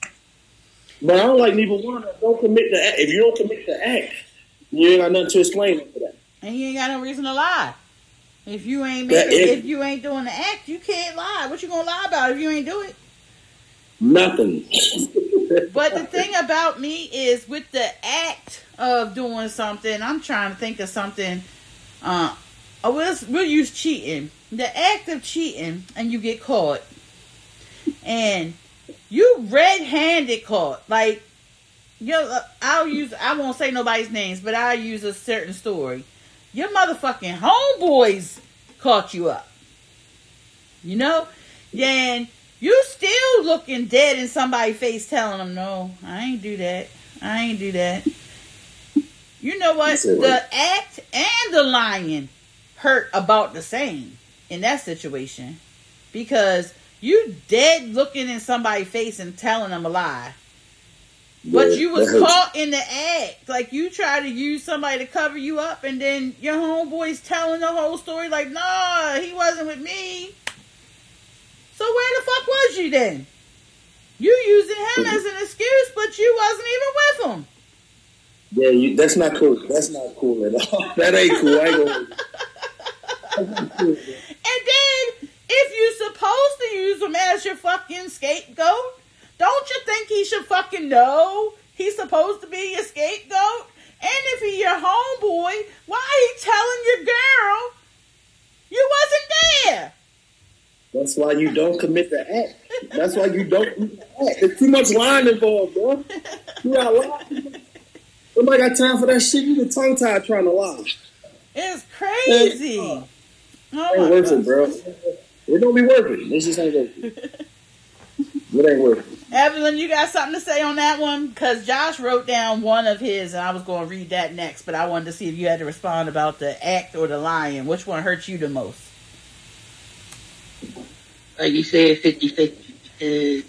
Speaker 2: But I don't like neither one. Don't commit the act. If you don't commit the act, you ain't got nothing to explain for that.
Speaker 1: And you ain't got no reason to lie. If you ain't making, if, if you ain't doing the act, you can't lie. What you gonna lie about if you ain't do it?
Speaker 2: Nothing.
Speaker 1: But the thing about me is, with the act of doing something, I'm trying to think of something. Uh, we'll, we'll use cheating. The act of cheating, and you get caught, and you red-handed caught. Like, you know, I'll use, I won't say nobody's names, but I'll use a certain story. Your motherfucking homeboys caught you up. You know? Then you still looking dead in somebody's face telling them, no, I ain't do that. I ain't do that. You know what? The act and the lying hurt about the same in that situation. Because you dead looking in somebody's face and telling them a lie. But you was caught in the act. Like, you try to use somebody to cover you up, and then your homeboy's telling the whole story like, nah, he wasn't with me. So where the fuck was you then? You using him as an excuse, but you wasn't even with him.
Speaker 2: Yeah, you, that's not cool. That's not cool at all. That ain't cool. I ain't gonna...
Speaker 1: And then, if you're supposed to use him as your fucking scapegoat, don't you think he should fucking know he's supposed to be your scapegoat? And if he your homeboy, why he telling your girl you wasn't there?
Speaker 2: That's why you don't commit the act. That's why you don't commit the act. There's too much lying involved, bro. You got lying. Nobody got time for that shit. You get tongue tied trying to lie.
Speaker 1: It's crazy.
Speaker 2: And, uh,
Speaker 1: oh
Speaker 2: it ain't worth it, bro. It don't be worth it. It just ain't worth it. It ain't worth it.
Speaker 1: Evelyn, you got something to say on that one? Because Josh wrote down one of his, and I was going to read that next, but I wanted to see if you had to respond about the act or the lying. Which one hurt you the most?
Speaker 3: Like you said, fifty-fifty. Is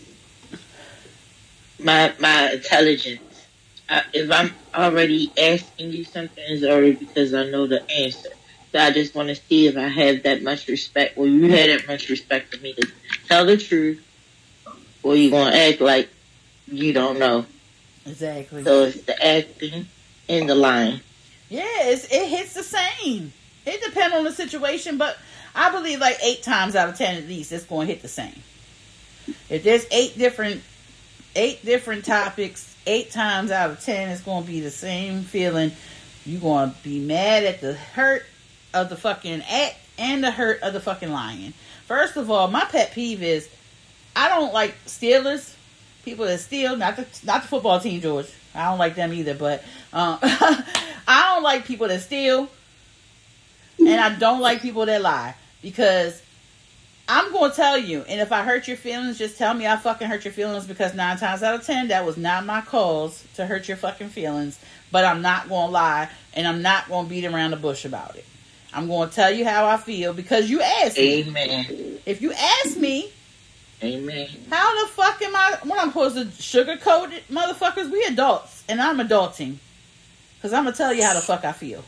Speaker 3: my my intelligence. I, if I'm already asking you something, it's already because I know the answer. So I just want to see if I have that much respect, or you had that much respect for me to tell the truth or you gonna act like you don't know.
Speaker 1: Exactly.
Speaker 3: So it's the acting and the lying.
Speaker 1: Yeah, it's, it hits the same. It depends on the situation, but I believe like eight times out of ten at least, it's going to hit the same. If there's eight different, eight different topics, eight times out of ten, it's going to be the same feeling. You're going to be mad at the hurt of the fucking act and the hurt of the fucking lying. First of all, my pet peeve is I don't like stealers. People that steal, not the not the football team, George. I don't like them either. But um, I don't like people that steal, and I don't like people that lie, because I'm going to tell you. And if I hurt your feelings, just tell me I fucking hurt your feelings, because nine times out of ten, that was not my cause to hurt your fucking feelings. But I'm not going to lie, and I'm not going to beat around the bush about it. I'm going to tell you how I feel because you asked me.
Speaker 3: Amen.
Speaker 1: If you ask me.
Speaker 3: Amen.
Speaker 1: How the fuck am I, when I'm supposed to sugarcoat it? Motherfuckers, we adults, and I'm adulting. Because I'm going to tell you how the fuck I feel.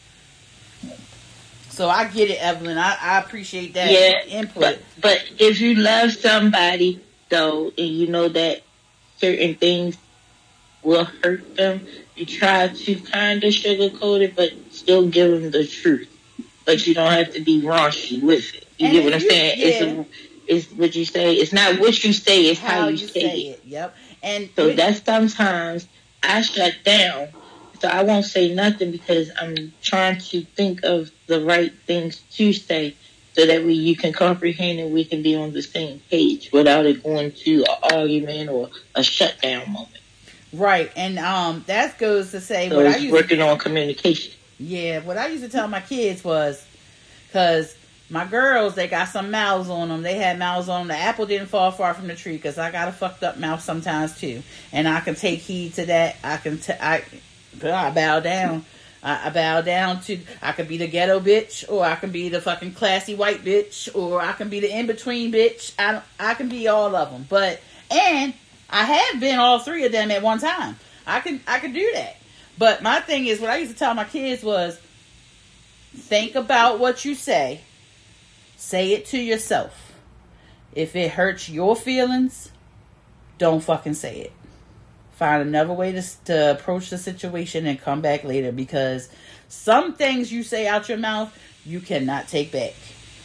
Speaker 1: So I get it, Evelyn. I, I appreciate that
Speaker 3: yeah,
Speaker 1: input.
Speaker 3: But, but if you love somebody, though, and you know that certain things will hurt them, you try to kind of sugarcoat it, but still give them the truth. But you don't have to be raunchy with it. You
Speaker 1: and
Speaker 3: get what I'm
Speaker 1: you,
Speaker 3: saying?
Speaker 1: Yeah.
Speaker 3: It's a, It's what you say. It's not what you say. It's how, how you, you say, say it.
Speaker 1: it. Yep. And
Speaker 3: so
Speaker 1: with,
Speaker 3: that's sometimes I shut down. So I won't say nothing because I'm trying to think of the right things to say, so that way you can comprehend and we can be on the same page without it going to an argument or a shutdown moment.
Speaker 1: Right. And um, that goes to say
Speaker 3: so
Speaker 1: what
Speaker 3: it's
Speaker 1: I used
Speaker 3: working
Speaker 1: to,
Speaker 3: on communication.
Speaker 1: Yeah. What I used to tell my kids was, because my girls, they got some mouths on them. They had mouths on them. The apple didn't fall far from the tree, because I got a fucked up mouth sometimes too. And I can take heed to that. I can, t- I, I bow down. I, I bow down to, I could be the ghetto bitch, or I can be the fucking classy white bitch, or I can be the in-between bitch. I, I can be all of them. But, and I have been all three of them at one time. I can, I can do that. But my thing is, what I used to tell my kids was, think about what you say. Say it to yourself. If it hurts your feelings, don't fucking say it. Find another way to, to approach the situation and come back later, because some things you say out your mouth, you cannot take back.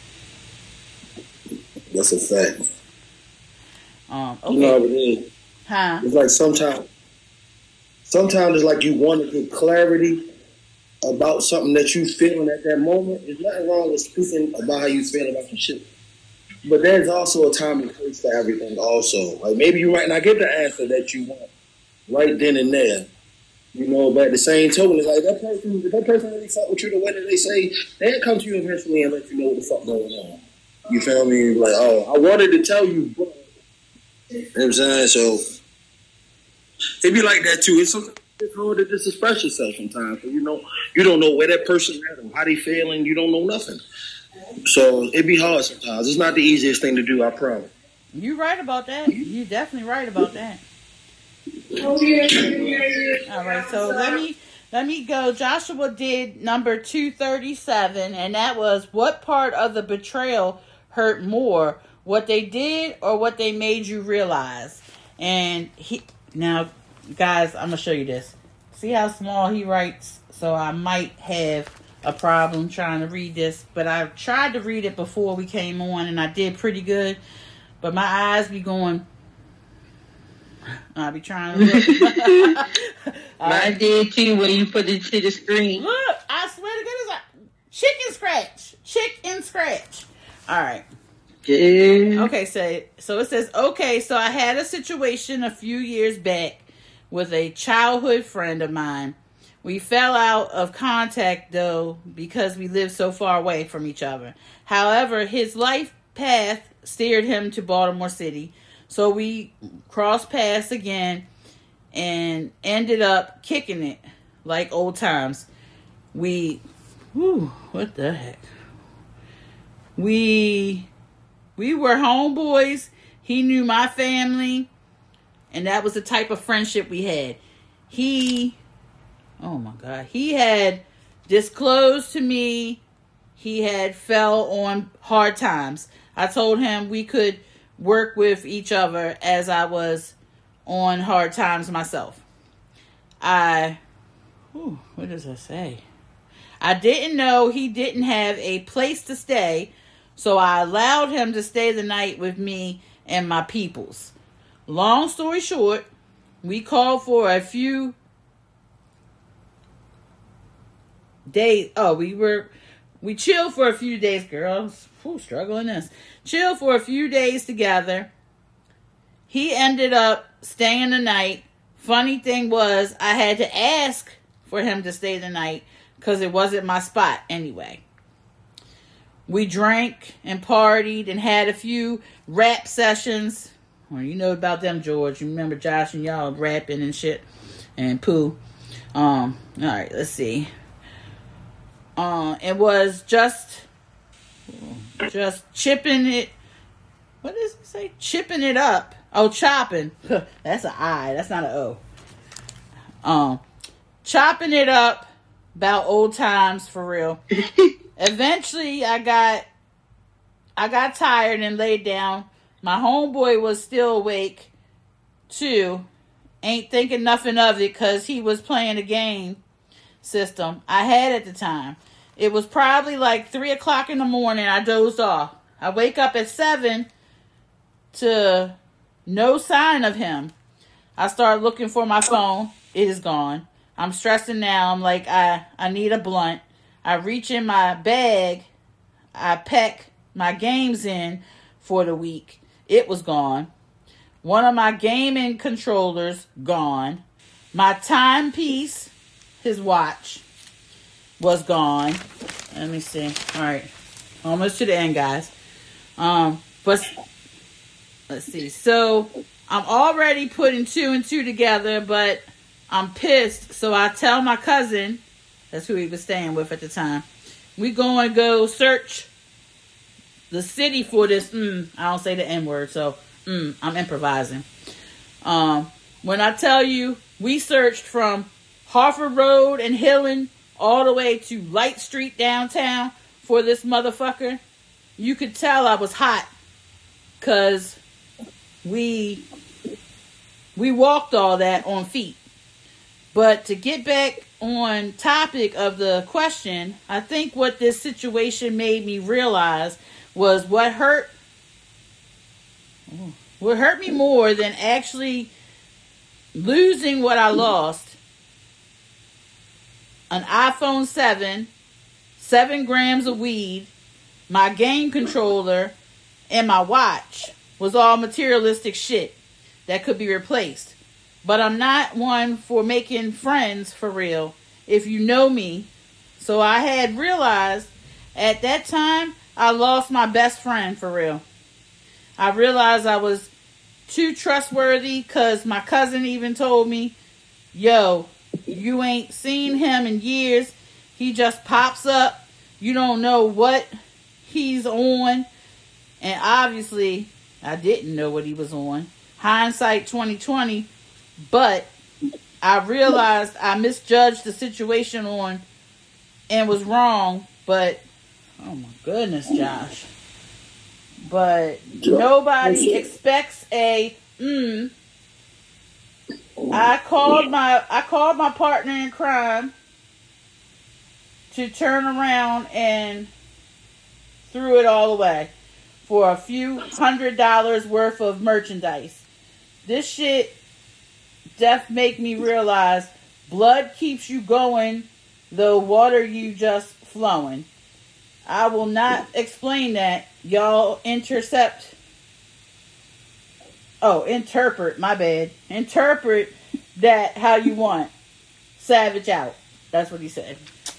Speaker 2: That's a fact.
Speaker 1: Um, okay.
Speaker 2: You know what I mean?
Speaker 1: Huh?
Speaker 2: It's like sometimes, sometimes it's like you want to get clarity about something that you feeling at that moment. There's nothing wrong with speaking about how you feel about the shit. But there's also a time and place for everything also. Like, maybe you might not get the answer that you want right then and there. You know, but at the same token, it's like that person, if that person really fuck with you the way that they say, they'll come to you eventually and let you know what the fuck going on. You feel me? Like, oh, I wanted to tell you, but you know what I'm saying? So it be like that too. It's something it's hard to just express yourself sometimes. You know, you don't know where that person at or how they feeling. You don't know nothing. So it be hard sometimes. It's not the easiest thing to do, I promise.
Speaker 1: You're right about that. You're definitely right about that. All right, so let me let me go. Joshua did number two thirty-seven, and that was, what part of the betrayal hurt more, what they did or what they made you realize? And he now, guys, I'm gonna show you this. See how small he writes? So I might have a problem trying to read this, but I tried to read it before we came on, and I did pretty good. But my eyes be going. I be trying to look.
Speaker 3: Mine did too when you put it to the screen.
Speaker 1: Look, I swear to goodness, I, chicken scratch, chicken scratch. All right.
Speaker 3: Yeah.
Speaker 1: Okay, so so it says, okay, so I had a situation a few years back with a childhood friend of mine. We fell out of contact, though, because we lived so far away from each other. However, his life path steered him to Baltimore City, so we crossed paths again and ended up kicking it like old times. We, whew, what the heck? We, we were homeboys. He knew my family, and that was the type of friendship we had. He, oh my God, he had disclosed to me he had fell on hard times. I told him we could work with each other as I was on hard times myself. I, whew, what does that say? I didn't know he didn't have a place to stay, so I allowed him to stay the night with me and my peoples. Long story short, we called for a few days. Oh, we were, we chilled for a few days, girls. Whew, struggling this. Chilled for a few days together. He ended up staying the night. Funny thing was, I had to ask for him to stay the night because it wasn't my spot anyway. We drank and partied and had a few rap sessions. Well, you know about them, George. You remember Josh and y'all rapping and shit. And Pooh. Um, alright, let's see. Uh, it was just... Just chipping it... What does it say? Chipping it up. Oh, chopping. That's an I. That's not an O. Um, chopping it up about old times for real. Eventually, I got... I got tired and laid down. My homeboy was still awake, too. Ain't thinking nothing of it because he was playing a game system I had at the time. It was probably like three o'clock in the morning. I dozed off. I wake up at seven to no sign of him. I start looking for my phone. It is gone. I'm stressing now. I'm like, I, I need a blunt. I reach in my bag. I pack my games in for the week. It was gone. One of my gaming controllers, gone. My timepiece, his watch, was gone. Let me see. All right. Almost to the end, guys. Um, but let's see. So I'm already putting two and two together, but I'm pissed. So I tell my cousin, that's who he was staying with at the time, we going to go search the city for this. Mm, I don't say the N word, so mm, I'm improvising. Um, when I tell you, we searched from Harford Road and Hillen all the way to Light Street downtown for this motherfucker. You could tell I was hot because we we walked all that on feet. But to get back on topic of the question, I think what this situation made me realize was what hurt what hurt me more than actually losing what I lost. An iPhone seven, seven grams of weed, my game controller, and my watch was all materialistic shit that could be replaced. But I'm not one for making friends for real, if you know me. So I had realized at that time I lost my best friend for real. I realized I was too trustworthy because my cousin even told me, yo, you ain't seen him in years. He just pops up. You don't know what he's on. And obviously, I didn't know what he was on. Hindsight twenty twenty. But I realized I misjudged the situation on and was wrong. But, oh my goodness, Josh. But nobody expects a mm. I called my I called my partner in crime to turn around and threw it all away for a few hundred dollars worth of merchandise. This shit def make me realize blood keeps you going, though water you just flowing. I will not explain that. Y'all intercept. Oh, interpret. My bad. Interpret that how you want. Savage out. That's what he said.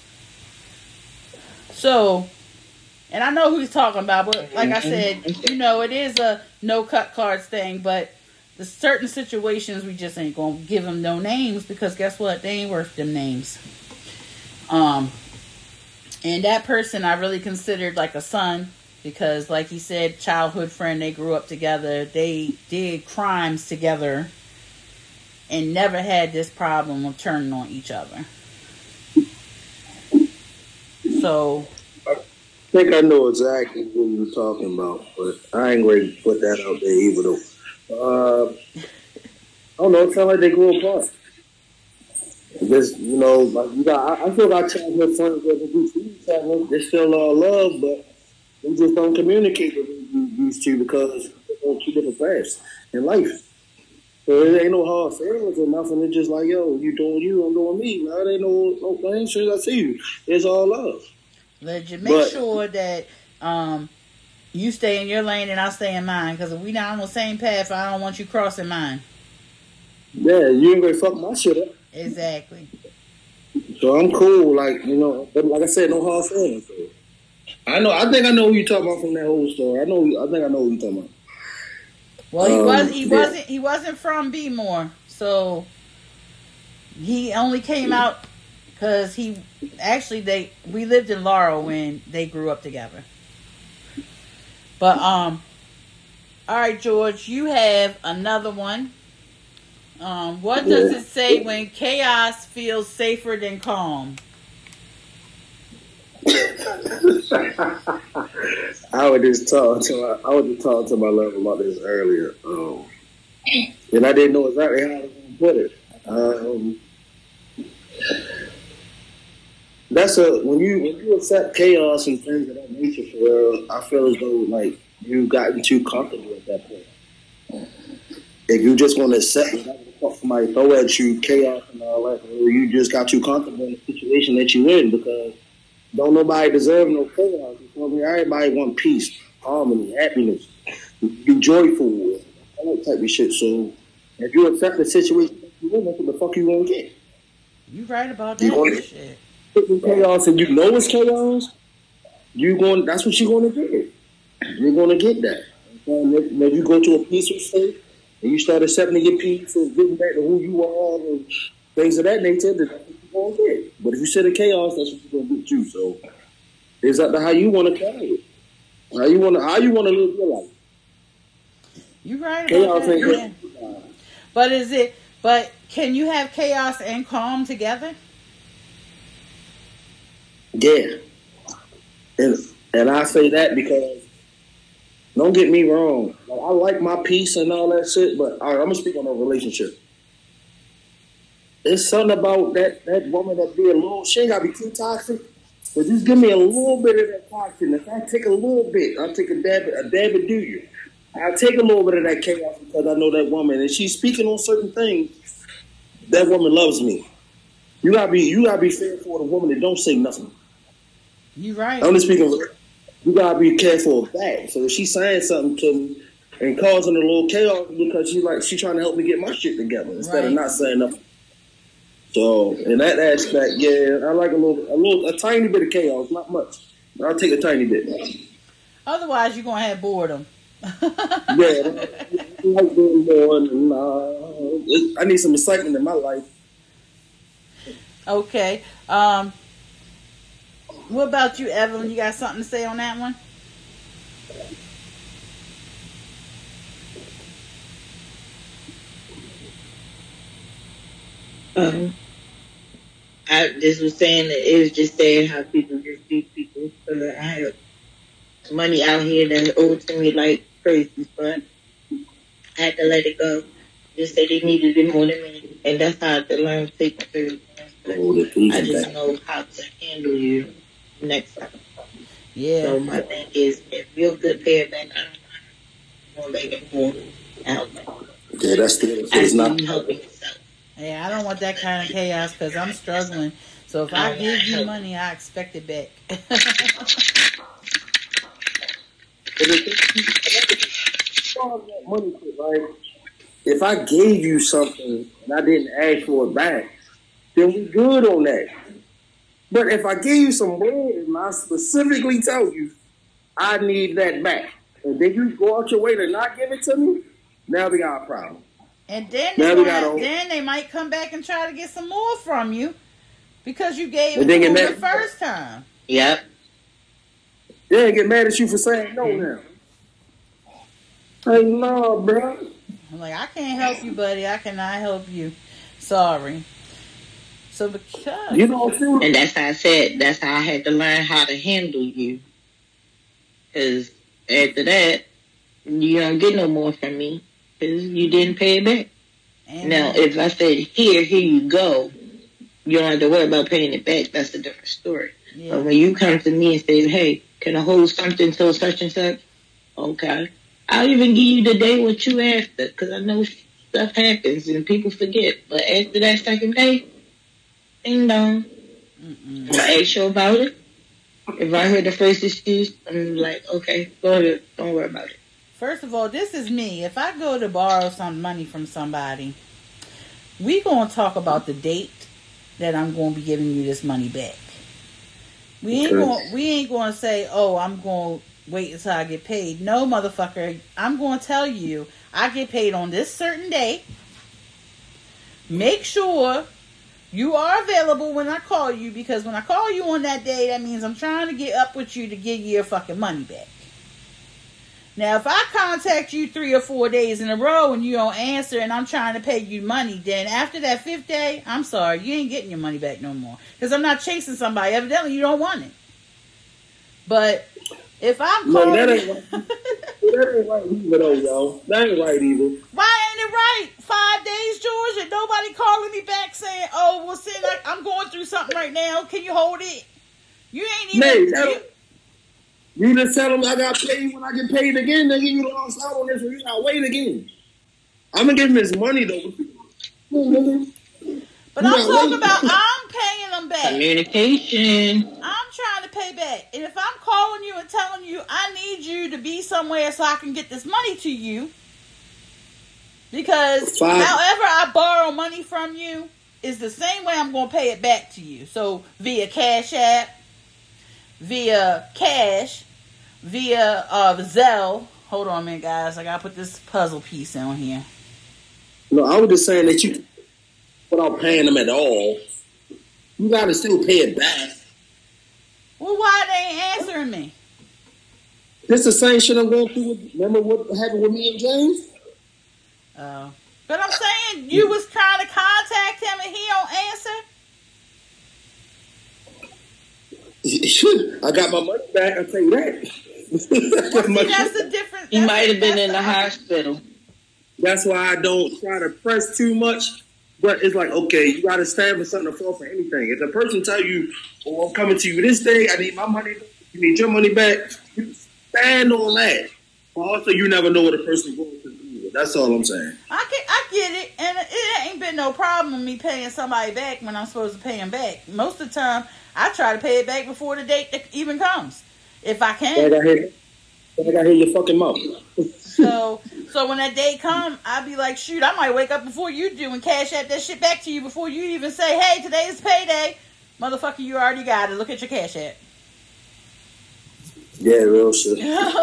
Speaker 1: So, and I know who he's talking about, but like I said, you know, it is a no cut cards thing, but the certain situations we just ain't gonna give them no names because guess what? They ain't worth them names. Um, and that person I really considered like a son because, like he said, childhood friend. They grew up together. They did crimes together, and never had this problem of turning on each other. So,
Speaker 2: think I know exactly what you're talking about, but I ain't going to put that out there either, though. Uh, I don't know. It sounds like they grew apart. Just, you know, like you got, I, I feel like childhood friends that they do see each other. They still all love, but they just don't communicate with these two because they're on two different paths in life. So it ain't no hard feelings or nothing. It's just like, yo, you doing you, I'm doing me. No, it ain't no, no thing. Sure, I see you. It's all love.
Speaker 1: Let you make but, sure that um, you stay in your lane and I stay in mine. Because if we not on the same path, I don't want you crossing mine.
Speaker 2: Yeah, you ain't gonna fuck my shit up.
Speaker 1: Exactly.
Speaker 2: So I'm cool, like, you know, but like I said, no hard feelings. So. I know, I think I know who you talking about from that whole story. I know, I think I know who you talking about.
Speaker 1: Well, he um, was, he yeah. wasn't, he wasn't from B-More, so he only came out because he actually they we lived in Laurel when they grew up together. But um, all right, George, you have another one. Um, what does it say when chaos feels safer than calm?
Speaker 2: I was just talking to my, I was just talking to my love about this earlier, um, and I didn't know exactly how I was going to put it. Um, that's a when you when you accept chaos and things of that nature. For real, I feel as though like you've gotten too comfortable at that point. If you just want to accept whatever the fuck somebody throw at you, chaos and all that, or you just got too comfortable in the situation that you in because don't nobody deserve no chaos. You feel me? Everybody want peace, harmony, happiness, be joyful, all that type of shit. So if you accept the situation that you in, that's what the fuck you gonna get.
Speaker 1: You right about that you
Speaker 2: gonna,
Speaker 1: shit.
Speaker 2: Chaos, and you know it's chaos. You going? That's what you're gonna get. You're gonna get that. And if, if you go to a peaceful state and you start accepting your peace and getting back to who you are and things of that nature, that's what you're gonna get. But if you sit in chaos, that's what you're gonna do too. So it's up to how you want to carry it. How you want to? How you want to live your life?
Speaker 1: You right about chaos that. Ain't yeah. But is it? But can you have chaos and calm together?
Speaker 2: Yeah, and and I say that because don't get me wrong, like, I like my peace and all that shit, but all right, I'm gonna speak on a relationship. There's something about that that woman that be a little, she ain't gotta be too toxic, but just give me a little bit of that toxin. If I take a little bit, I'll take a dab, a dab and do you. I'll take a little bit of that chaos because I know that woman and she's speaking on certain things. That woman loves me. You gotta be, you gotta be fair for the woman that don't say nothing.
Speaker 1: You right.
Speaker 2: I'm just speaking. You gotta be careful of that. So if she's saying something to me and causing a little chaos because she like she trying to help me get my shit together instead right. of not saying nothing. So in that aspect, yeah, I like a little, a little, a tiny bit of chaos, not much. I'll take a tiny bit.
Speaker 1: Otherwise, you're gonna have boredom.
Speaker 2: Yeah, I like doing more. And, uh, I need some excitement in my life.
Speaker 1: Okay. Um. What about you, Evelyn? You got something to say on that one?
Speaker 3: Um, I just was saying that it was just saying how people just do people. So I have money out here that's owed to me like crazy, but I had to let it go. Just said they needed it more than me, and that's how I had to learn to take it. I just know how to handle you next time.
Speaker 1: Yeah.
Speaker 3: So my thing is, if you're a good pair back, I don't want to make it more out.
Speaker 2: Yeah, that's the it's not
Speaker 3: helping yourself.
Speaker 1: Yeah, I don't want that kind of chaos because I'm struggling. So if I, I give you money, I expect it back.
Speaker 2: If I gave you something and I didn't ask for it back, then we good on that. But if I give you some bread and I specifically tell you I need that back, and then you go out your way to not give it to me, now we got a problem.
Speaker 1: And then they, gonna, a, then they might come back and try to get some more from you because you gave it to them the first time.
Speaker 3: Yep.
Speaker 2: They get mad at you for saying no now. Hey, no, bro.
Speaker 1: I'm like, I can't help you, buddy. I cannot help you. Sorry. So because
Speaker 3: you know, and that's how I said. That's how I had to learn how to handle you. Because after that, you don't get no more from me because you didn't pay it back. Amen. Now, if I said, here, here you go, you don't have to worry about paying it back. That's a different story. Yeah. But when you come to me and say, hey, can I hold something till such and such? Okay. I'll even give you the day what you after, because I know stuff happens and people forget. But after that second day, ding dong. If I ask you about it, if I heard the first excuse, I'm like, okay, go ahead. Don't worry about it.
Speaker 1: First of all, this is me. If I go to borrow some money from somebody, we going to talk about the date that I'm going to be giving you this money back. We ain't going we ain't going to say, "Oh, I'm going to wait until I get paid." No, motherfucker. I'm going to tell you, I get paid on this certain day. Make sure you are available when I call you, because when I call you on that day, that means I'm trying to get up with you to give you your fucking money back. Now, if I contact you three or four days in a row and you don't answer and I'm trying to pay you money, then after that fifth day, I'm sorry, you ain't getting your money back no more. Because I'm not chasing somebody. Evidently, you don't want it. But if I'm
Speaker 2: no,
Speaker 1: calling...
Speaker 2: that ain't right. That ain't right either, though, yo. That ain't right either.
Speaker 1: Why ain't it right? Five days, George, and nobody calling me back saying, oh, well, see, like, I'm going through something right now. Can you hold it? You ain't even...
Speaker 2: Hey, You just tell them I got paid when I get paid again, nigga. You lost out on this, and you gotta wait again. I'm gonna give him his money though.
Speaker 1: But I'm talking about I'm paying them back.
Speaker 3: Communication.
Speaker 1: I'm trying to pay back, and if I'm calling you and telling you I need you to be somewhere so I can get this money to you, because Five. however I borrow money from you is the same way I'm gonna pay it back to you. So via Cash App, via cash, via uh, Zelle. Hold on a minute, guys. I gotta put this puzzle piece on here.
Speaker 2: No, I was just saying that you, without paying them at all, you gotta still pay it back.
Speaker 1: Well, why they ain't answering me?
Speaker 2: This the same shit I'm going through with, remember what happened with me and James?
Speaker 1: Oh. Uh, but I'm saying, you was trying to contact him and he don't answer?
Speaker 2: I got my money back, I'll tell you that.
Speaker 1: Well, see, that's a different...
Speaker 3: He might have been in the hospital.
Speaker 2: That's why I don't try to press too much. But it's like, okay, you got to stand for something to fall for anything. If a person tell you, oh, I'm coming to you this day, I need my money, you need your money back, you stand on that. But also, you never know what a person going to do. That's all I'm saying.
Speaker 1: I get, I get it, and it ain't been no problem with me paying somebody back when I'm supposed to pay them back. Most of the time, I try to pay it back before the date that even comes, if I can.
Speaker 2: I got hear, I got hear your fucking mouth.
Speaker 1: so, so when that day come, I'll be like, shoot, I might wake up before you do and cash out that shit back to you before you even say, hey, today's payday. Motherfucker, you already got it. Look at your cash app.
Speaker 2: Yeah, real shit.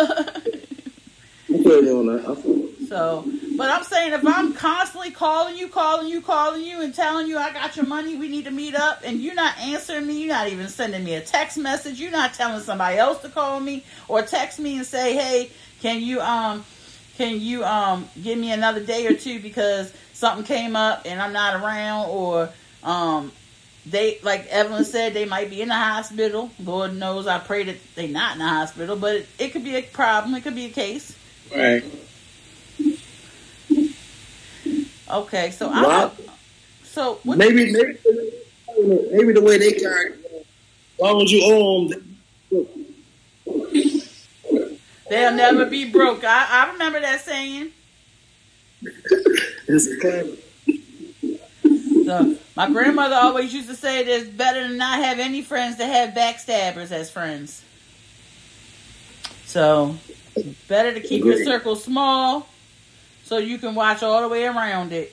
Speaker 2: I feel you on that. I feel you.
Speaker 1: So, but I'm saying, if I'm constantly calling you, calling you, calling you, and telling you I got your money, we need to meet up, and you're not answering me, you're not even sending me a text message, you're not telling somebody else to call me or text me and say, hey, can you um, can you um, give me another day or two because something came up and I'm not around, or um, they, like Evelyn said, they might be in the hospital. Lord knows, I pray that they're not in the hospital, but it, it could be a problem, it could be a case.
Speaker 2: Right.
Speaker 1: Okay, so I'm a, so what
Speaker 2: maybe maybe maybe the way they got, why would you own them?
Speaker 1: They'll never be broke. I, I remember that saying. So my grandmother always used to say that it's better to not have any friends than have backstabbers as friends. So better to keep your circle small so you can watch all the way around it.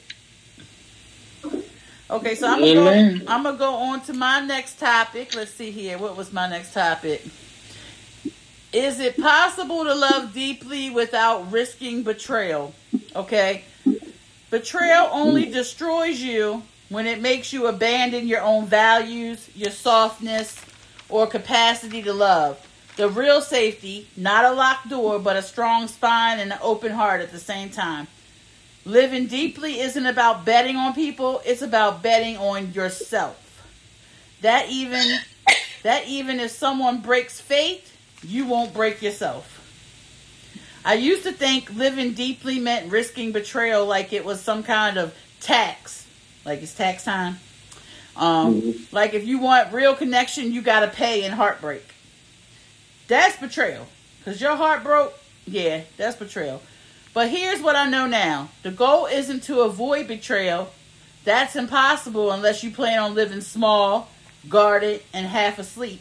Speaker 1: Okay, so I'm gonna go, I'm gonna go on to my next topic. Let's see here. What was my next topic? Is it possible to love deeply without risking betrayal? Okay. Betrayal only destroys you when it makes you abandon your own values, your softness, or capacity to love. The real safety, not a locked door, but a strong spine and an open heart at the same time. Living deeply isn't about betting on people, it's about betting on yourself. That even that even if someone breaks faith, you won't break yourself. I used to think living deeply meant risking betrayal like it was some kind of tax. Like it's tax time. Um, mm-hmm. Like if you want real connection, you got to pay in heartbreak. That's betrayal. Because your heart broke, yeah, that's betrayal. But here's what I know now. The goal isn't to avoid betrayal. That's impossible unless you plan on living small, guarded, and half asleep.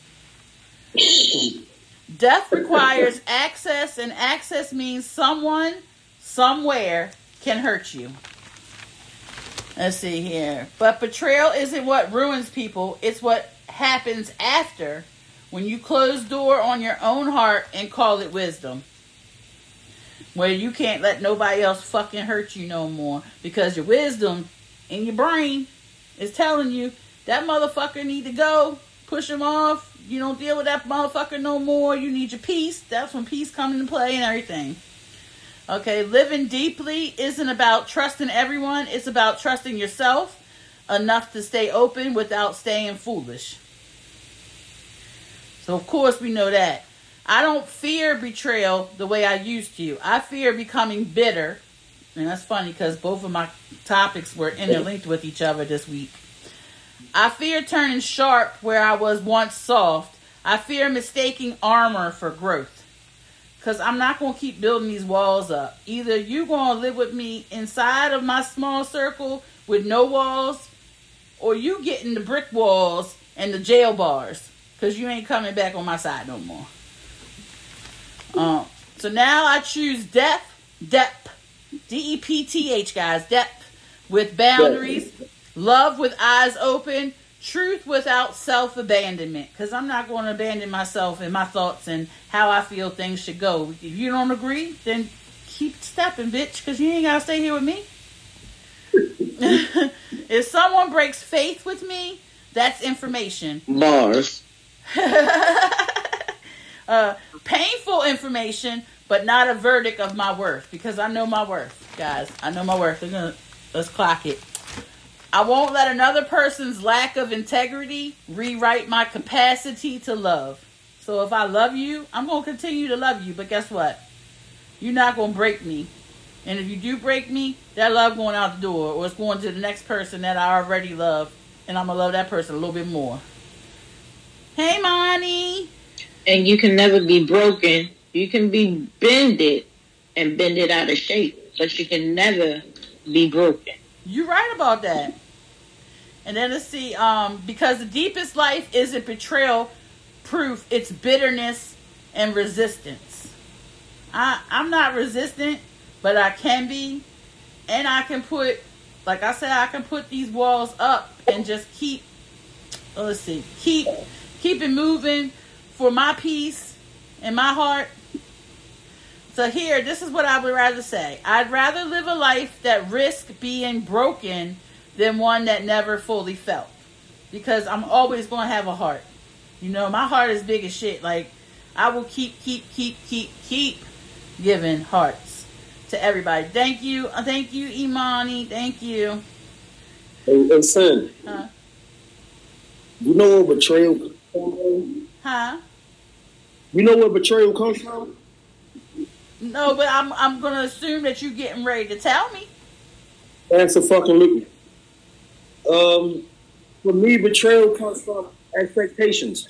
Speaker 1: Death requires access, and access means someone, somewhere, can hurt you. Let's see here. But betrayal isn't what ruins people. It's what happens after when you close the door on your own heart and call it wisdom. Where you can't let nobody else fucking hurt you no more. Because your wisdom in your brain is telling you that motherfucker need to go. Push him off. You don't deal with that motherfucker no more. You need your peace. That's when peace comes into play and everything. Okay, living deeply isn't about trusting everyone. It's about trusting yourself enough to stay open without staying foolish. So, of course, we know that. I don't fear betrayal the way I used to. I fear becoming bitter. And that's funny because both of my topics were interlinked with each other this week. I fear turning sharp where I was once soft. I fear mistaking armor for growth. Because I'm not going to keep building these walls up. Either you're going to live with me inside of my small circle with no walls, or you getting the brick walls and the jail bars. Because you ain't coming back on my side no more. Um, so now I choose depth, depth, D E P T H, guys, depth with boundaries. Love with eyes open. Truth without self-abandonment. Because I'm not going to abandon myself and my thoughts and how I feel things should go. If you don't agree, then keep stepping, bitch. Because you ain't got to stay here with me. If someone breaks faith with me, that's information.
Speaker 3: Bars.
Speaker 1: uh, painful information, but not a verdict of my worth. Because I know my worth, guys. I know my worth. We're gonna, let's clock it. I won't let another person's lack of integrity rewrite my capacity to love. So if I love you, I'm going to continue to love you. But guess what? You're not going to break me. And if you do break me, that love going out the door. Or it's going to the next person that I already love. And I'm going to love that person a little bit more. Hey, Monty.
Speaker 3: And you can never be broken. You can be bended and bend it out of shape. But you can never be broken.
Speaker 1: You're right about that. And then let's see, um, because the deepest life isn't betrayal proof, it's bitterness and resistance. I, I'm not resistant, but I can be. And I can put, like I said, I can put these walls up and just keep, oh, let's see, keep, keep it moving for my peace and my heart. So here, this is what I would rather say. I'd rather live a life that risks being broken than one that never fully felt. Because I'm always going to have a heart. You know, my heart is big as shit. Like, I will keep, keep, keep, keep, keep giving hearts to everybody. Thank you. Thank you, Imani. Thank you.
Speaker 2: Hey, hey son.
Speaker 1: Huh?
Speaker 2: You know where betrayal comes from?
Speaker 1: Huh?
Speaker 2: You know where betrayal comes from?
Speaker 1: No, but I'm I'm gonna assume that you're getting ready to tell me.
Speaker 2: Answer fucking Luke. Um, for me, betrayal comes from expectations.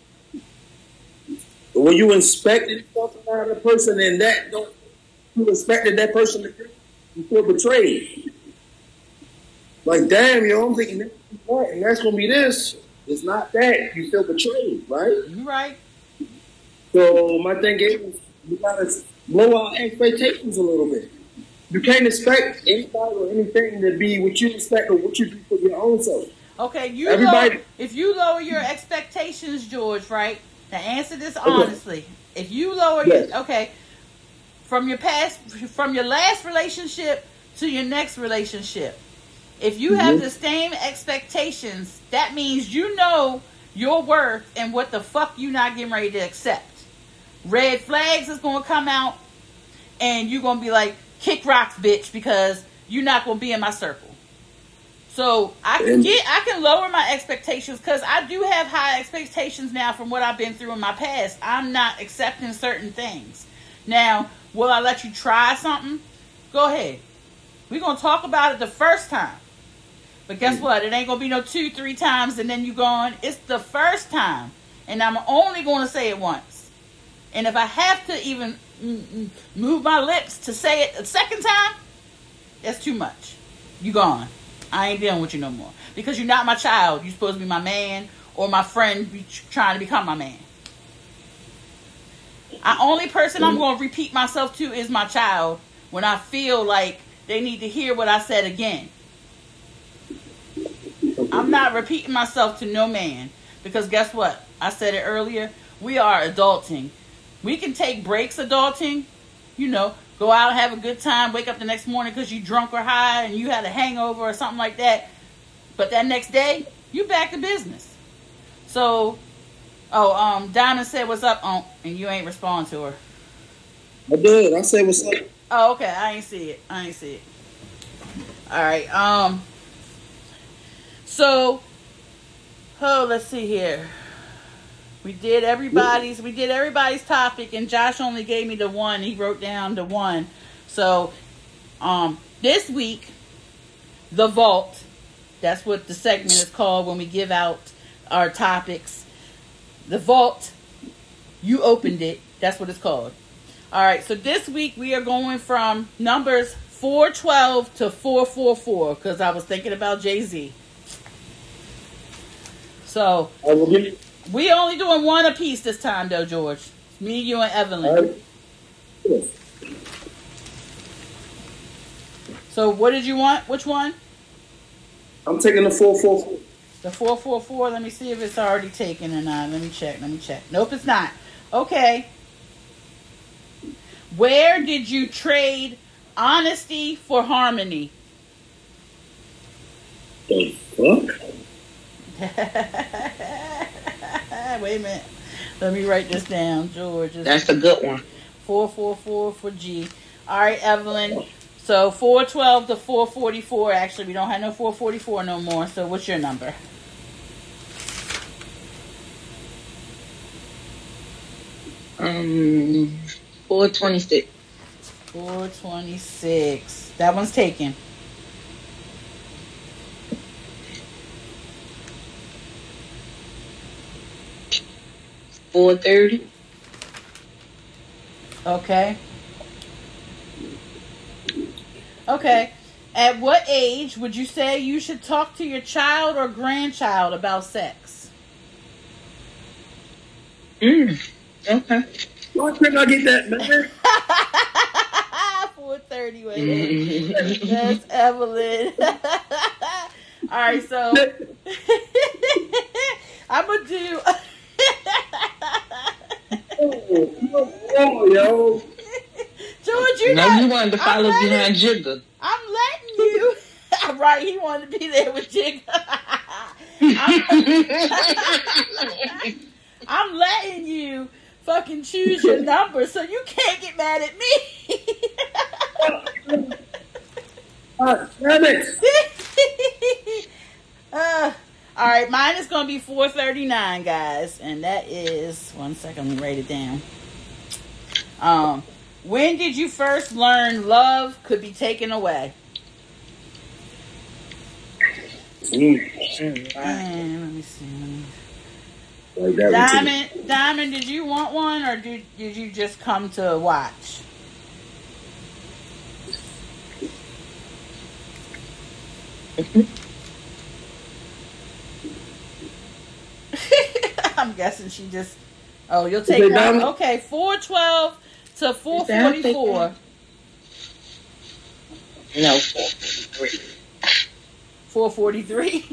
Speaker 2: When you inspected something out of a person and that don't you expected that person to do, you feel betrayed. Like, damn, yo, I'm thinking that, and that's gonna be this. It's not that. You feel betrayed, right?
Speaker 1: You're right.
Speaker 2: So my thing is, you gotta lower our expectations a little bit. You can't expect anybody or anything to be what you expect or what you do for your own self.
Speaker 1: Okay, you
Speaker 2: Everybody,
Speaker 1: lower, if you lower your expectations, George, right? To answer this honestly, okay. If you lower
Speaker 2: yes.
Speaker 1: your okay from your past, from your last relationship to your next relationship, if you mm-hmm. have the same expectations, that means you know your worth and what the fuck you not getting ready to accept. Red flags is going to come out and you're going to be like, kick rocks, bitch, because you're not going to be in my circle. So I can
Speaker 2: And-
Speaker 1: get, I can lower my expectations because I do have high expectations now from what I've been through in my past. I'm not accepting certain things. Now, will I let you try something? Go ahead. We're going to talk about it the first time. But guess what? It ain't going to be no two, three times and then you going. It's the first time. And I'm only going to say it once. And if I have to even move my lips to say it a second time, that's too much. You gone. I ain't dealing with you no more. Because you're not my child. You're supposed to be my man or my friend be trying to become my man. The only person I'm going to repeat myself to is my child when I feel like they need to hear what I said again. I'm not repeating myself to no man. Because guess what? I said it earlier. We are adulting. We can take breaks adulting. You know, go out and have a good time. Wake up the next morning because you drunk or high and you had a hangover or something like that. But that next day, you back to business. So, oh, um, Diamond said, what's up, Unc? And you ain't respond to her.
Speaker 2: I did. I said what's up.
Speaker 1: Oh, okay. I ain't see it. I ain't see it. All right. Um. So, oh, let's see here. We did everybody's. We did everybody's topic, and Josh only gave me the one. He wrote down the one. So, um, this week, the vault. That's what the segment is called when we give out our topics. The vault. You opened it. That's what it's called. All right. So this week we are going from numbers four twelve to four forty-four because I was thinking about Jay-Z. So.
Speaker 2: I will give you.
Speaker 1: We only doing one apiece this time, though, George. It's me, you, and Evelyn.
Speaker 2: Right.
Speaker 1: So, what did you want? Which one?
Speaker 2: I'm taking the four four four.
Speaker 1: The four four four. Let me see if it's already taken or not. Let me check. Let me check. Nope, it's not. Okay. Where did you trade honesty for harmony?
Speaker 2: The fuck?
Speaker 1: Wait a minute. Let me write this down, George.
Speaker 3: That's a good one.
Speaker 1: four four four for G. All right, Evelyn. So four twelve to four forty-four. Actually, we don't have no four forty-four no more. So what's your number?
Speaker 3: Um, four twenty-six.
Speaker 1: four twenty-six. That one's taken.
Speaker 3: four thirty.
Speaker 1: Okay. Okay. At what age would you say you should talk to your child or grandchild about sex?
Speaker 3: Mm. Okay.
Speaker 2: Why couldn't I get that, man?
Speaker 1: four thirty, wait. That's Evelyn. All right, so I'm going to do...
Speaker 2: oh, oh, yo.
Speaker 1: George, you
Speaker 3: Now
Speaker 1: know,
Speaker 3: you wanted to follow
Speaker 1: letting,
Speaker 3: behind Jigga.
Speaker 1: I'm letting you. Right, he wanted to be there with Jigga. I'm, I'm letting you fucking choose your number, so you can't get mad at me.
Speaker 2: God damn it.
Speaker 1: uh, all right, mine is going to be four thirty-nine, guys. And that is... One second, let me write it down. Um, when did you first learn love could be taken away?
Speaker 2: Mm.
Speaker 1: And let me see.
Speaker 2: Like that
Speaker 1: Diamond, Diamond, did you want one or did, did you just come to watch? I'm guessing she just... Oh, you'll take one. Okay, four twelve to four forty-four.
Speaker 3: No, four forty-three.
Speaker 1: four forty-three.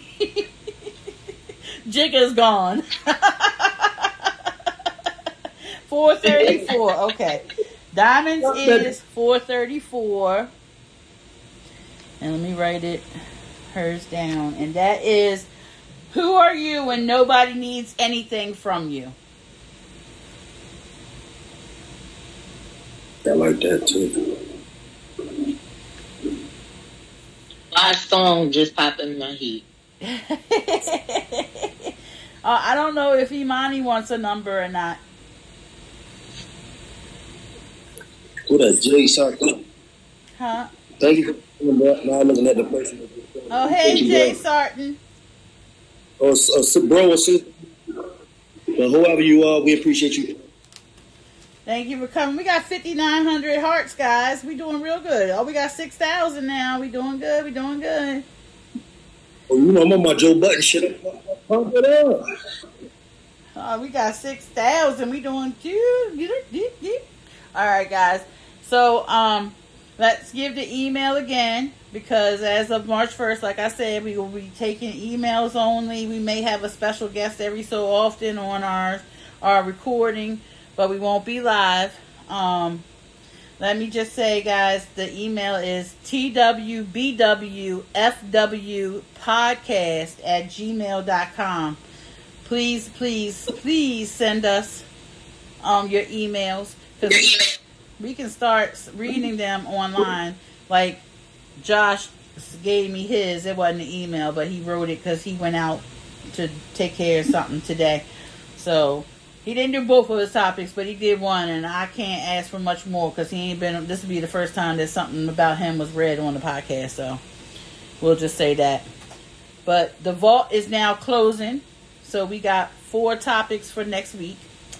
Speaker 1: Jigga's gone. four thirty-four. Okay. Diamonds is four thirty-four. And let me write it, hers down. And that is, who are you when nobody needs anything from you?
Speaker 2: I like that too.
Speaker 3: My song just popped in my head.
Speaker 1: uh, I don't know if Imani wants a number or not.
Speaker 2: Who that? Jay Sarton.
Speaker 1: Huh?
Speaker 2: Thank you for coming back. Now I'm looking at the person.
Speaker 1: Oh, hey, Jay Sarton.
Speaker 2: Oh, uh, bro or sister. But whoever you are, we appreciate you.
Speaker 1: Thank you for coming. We got fifty-nine hundred hearts, guys. We doing real good. Oh, we got six thousand now. We doing good. We doing good.
Speaker 2: Oh, you know, I'm on my Joe Button shit. Pump it up.
Speaker 1: Uh, we got six thousand. We doing good. All right, guys. So, um, let's give the email again, because as of March first, like I said, we will be taking emails only. We may have a special guest every so often on our, our recording, but we won't be live. Um, let me just say, guys, the email is T W B W F W podcast at gmail dot com. Please, please, please send us um, your emails, because we can start reading them online. Like Josh gave me his. It wasn't an email, but he wrote it because he went out to take care of something today. So he didn't do both of his topics, but he did one, and I can't ask for much more because he ain't been. This will be the first time that something about him was read on the podcast. So we'll just say that. But the vault is now closing, so we got four topics for next week.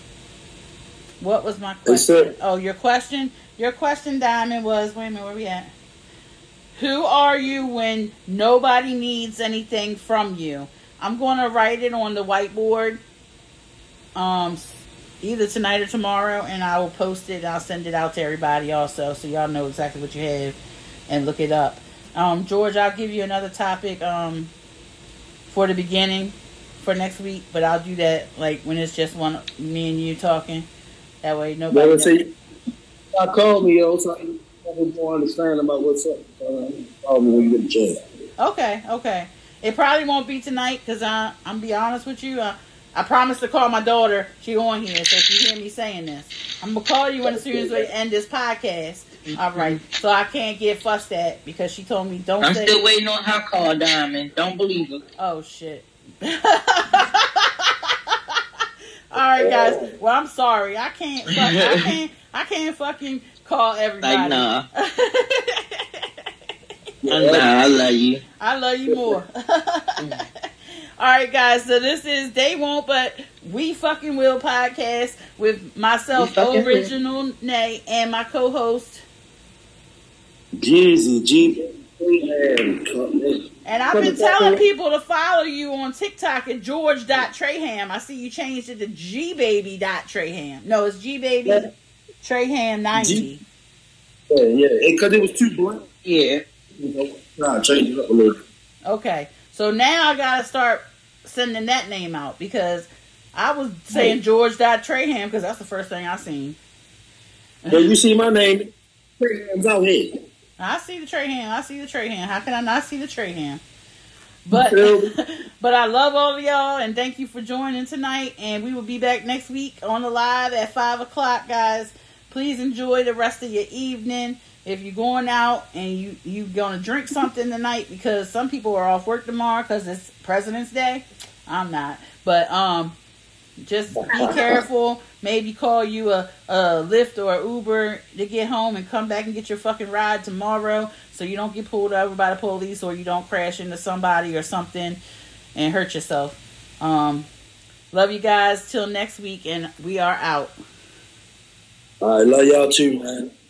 Speaker 1: What was my question? Oh, your question? Your question, Diamond, was, wait a minute, where we at? Who are you when nobody needs anything from you? I'm going to write it on the whiteboard um, either tonight or tomorrow, and I will post it. I'll send it out to everybody also, so y'all know exactly what you have and look it up. Um, George, I'll give you another topic um, for the beginning for next week, but I'll do that like when it's just one me and you talking. That way nobody knows.
Speaker 2: See, I called me, yo, so I have more understanding about what's up. Call me when you get a chance.
Speaker 1: Okay, okay. It probably won't be tonight because I'm going to be honest with you. I, I promised to call my daughter. She on here, so if you hear me saying this, I'm going to call you when as soon as we end this podcast. All right. So I can't get fussed at because she told me don't
Speaker 3: I'm
Speaker 1: say.
Speaker 3: I'm still waiting on her call, Diamond. Don't believe her.
Speaker 1: Oh, shit. All right, guys. Well, I'm sorry. I can't. Fuck, I can't. I can't fucking call everybody.
Speaker 3: Like, nah. Nah, I love you.
Speaker 1: I love you more. All right, guys. So this is They Won't, But We Fucking Will podcast with myself, Original Nay, and my co-host
Speaker 2: Jeezy G.
Speaker 1: And I've been telling people to follow you on TikTok at George dot Traham. I see you changed it to G Baby dot Traham. No, it's G Baby Traham ninety.
Speaker 2: Yeah, yeah, because it was too blunt.
Speaker 3: Yeah.
Speaker 2: You know, I'll change it up a little.
Speaker 1: Okay, so now I gotta start sending that name out because I was saying hey. George dot Traham because that's the first thing I seen.
Speaker 2: Well, you see my name, Traham's out here.
Speaker 1: I see the Traham. I see the Traham. How can I not see the Traham? But but I love all of y'all and thank you for joining tonight. And we will be back next week on the live at five o'clock, guys. Please enjoy the rest of your evening. If you're going out and you you gonna drink something tonight, because some people are off work tomorrow because it's President's Day. I'm not, but um, just be careful. Maybe call you a, a Lyft or Uber to get home and come back and get your fucking ride tomorrow so you don't get pulled over by the police or you don't crash into somebody or something and hurt yourself. Um, love you guys till next week, and we are out.
Speaker 2: All right, love y'all too, man.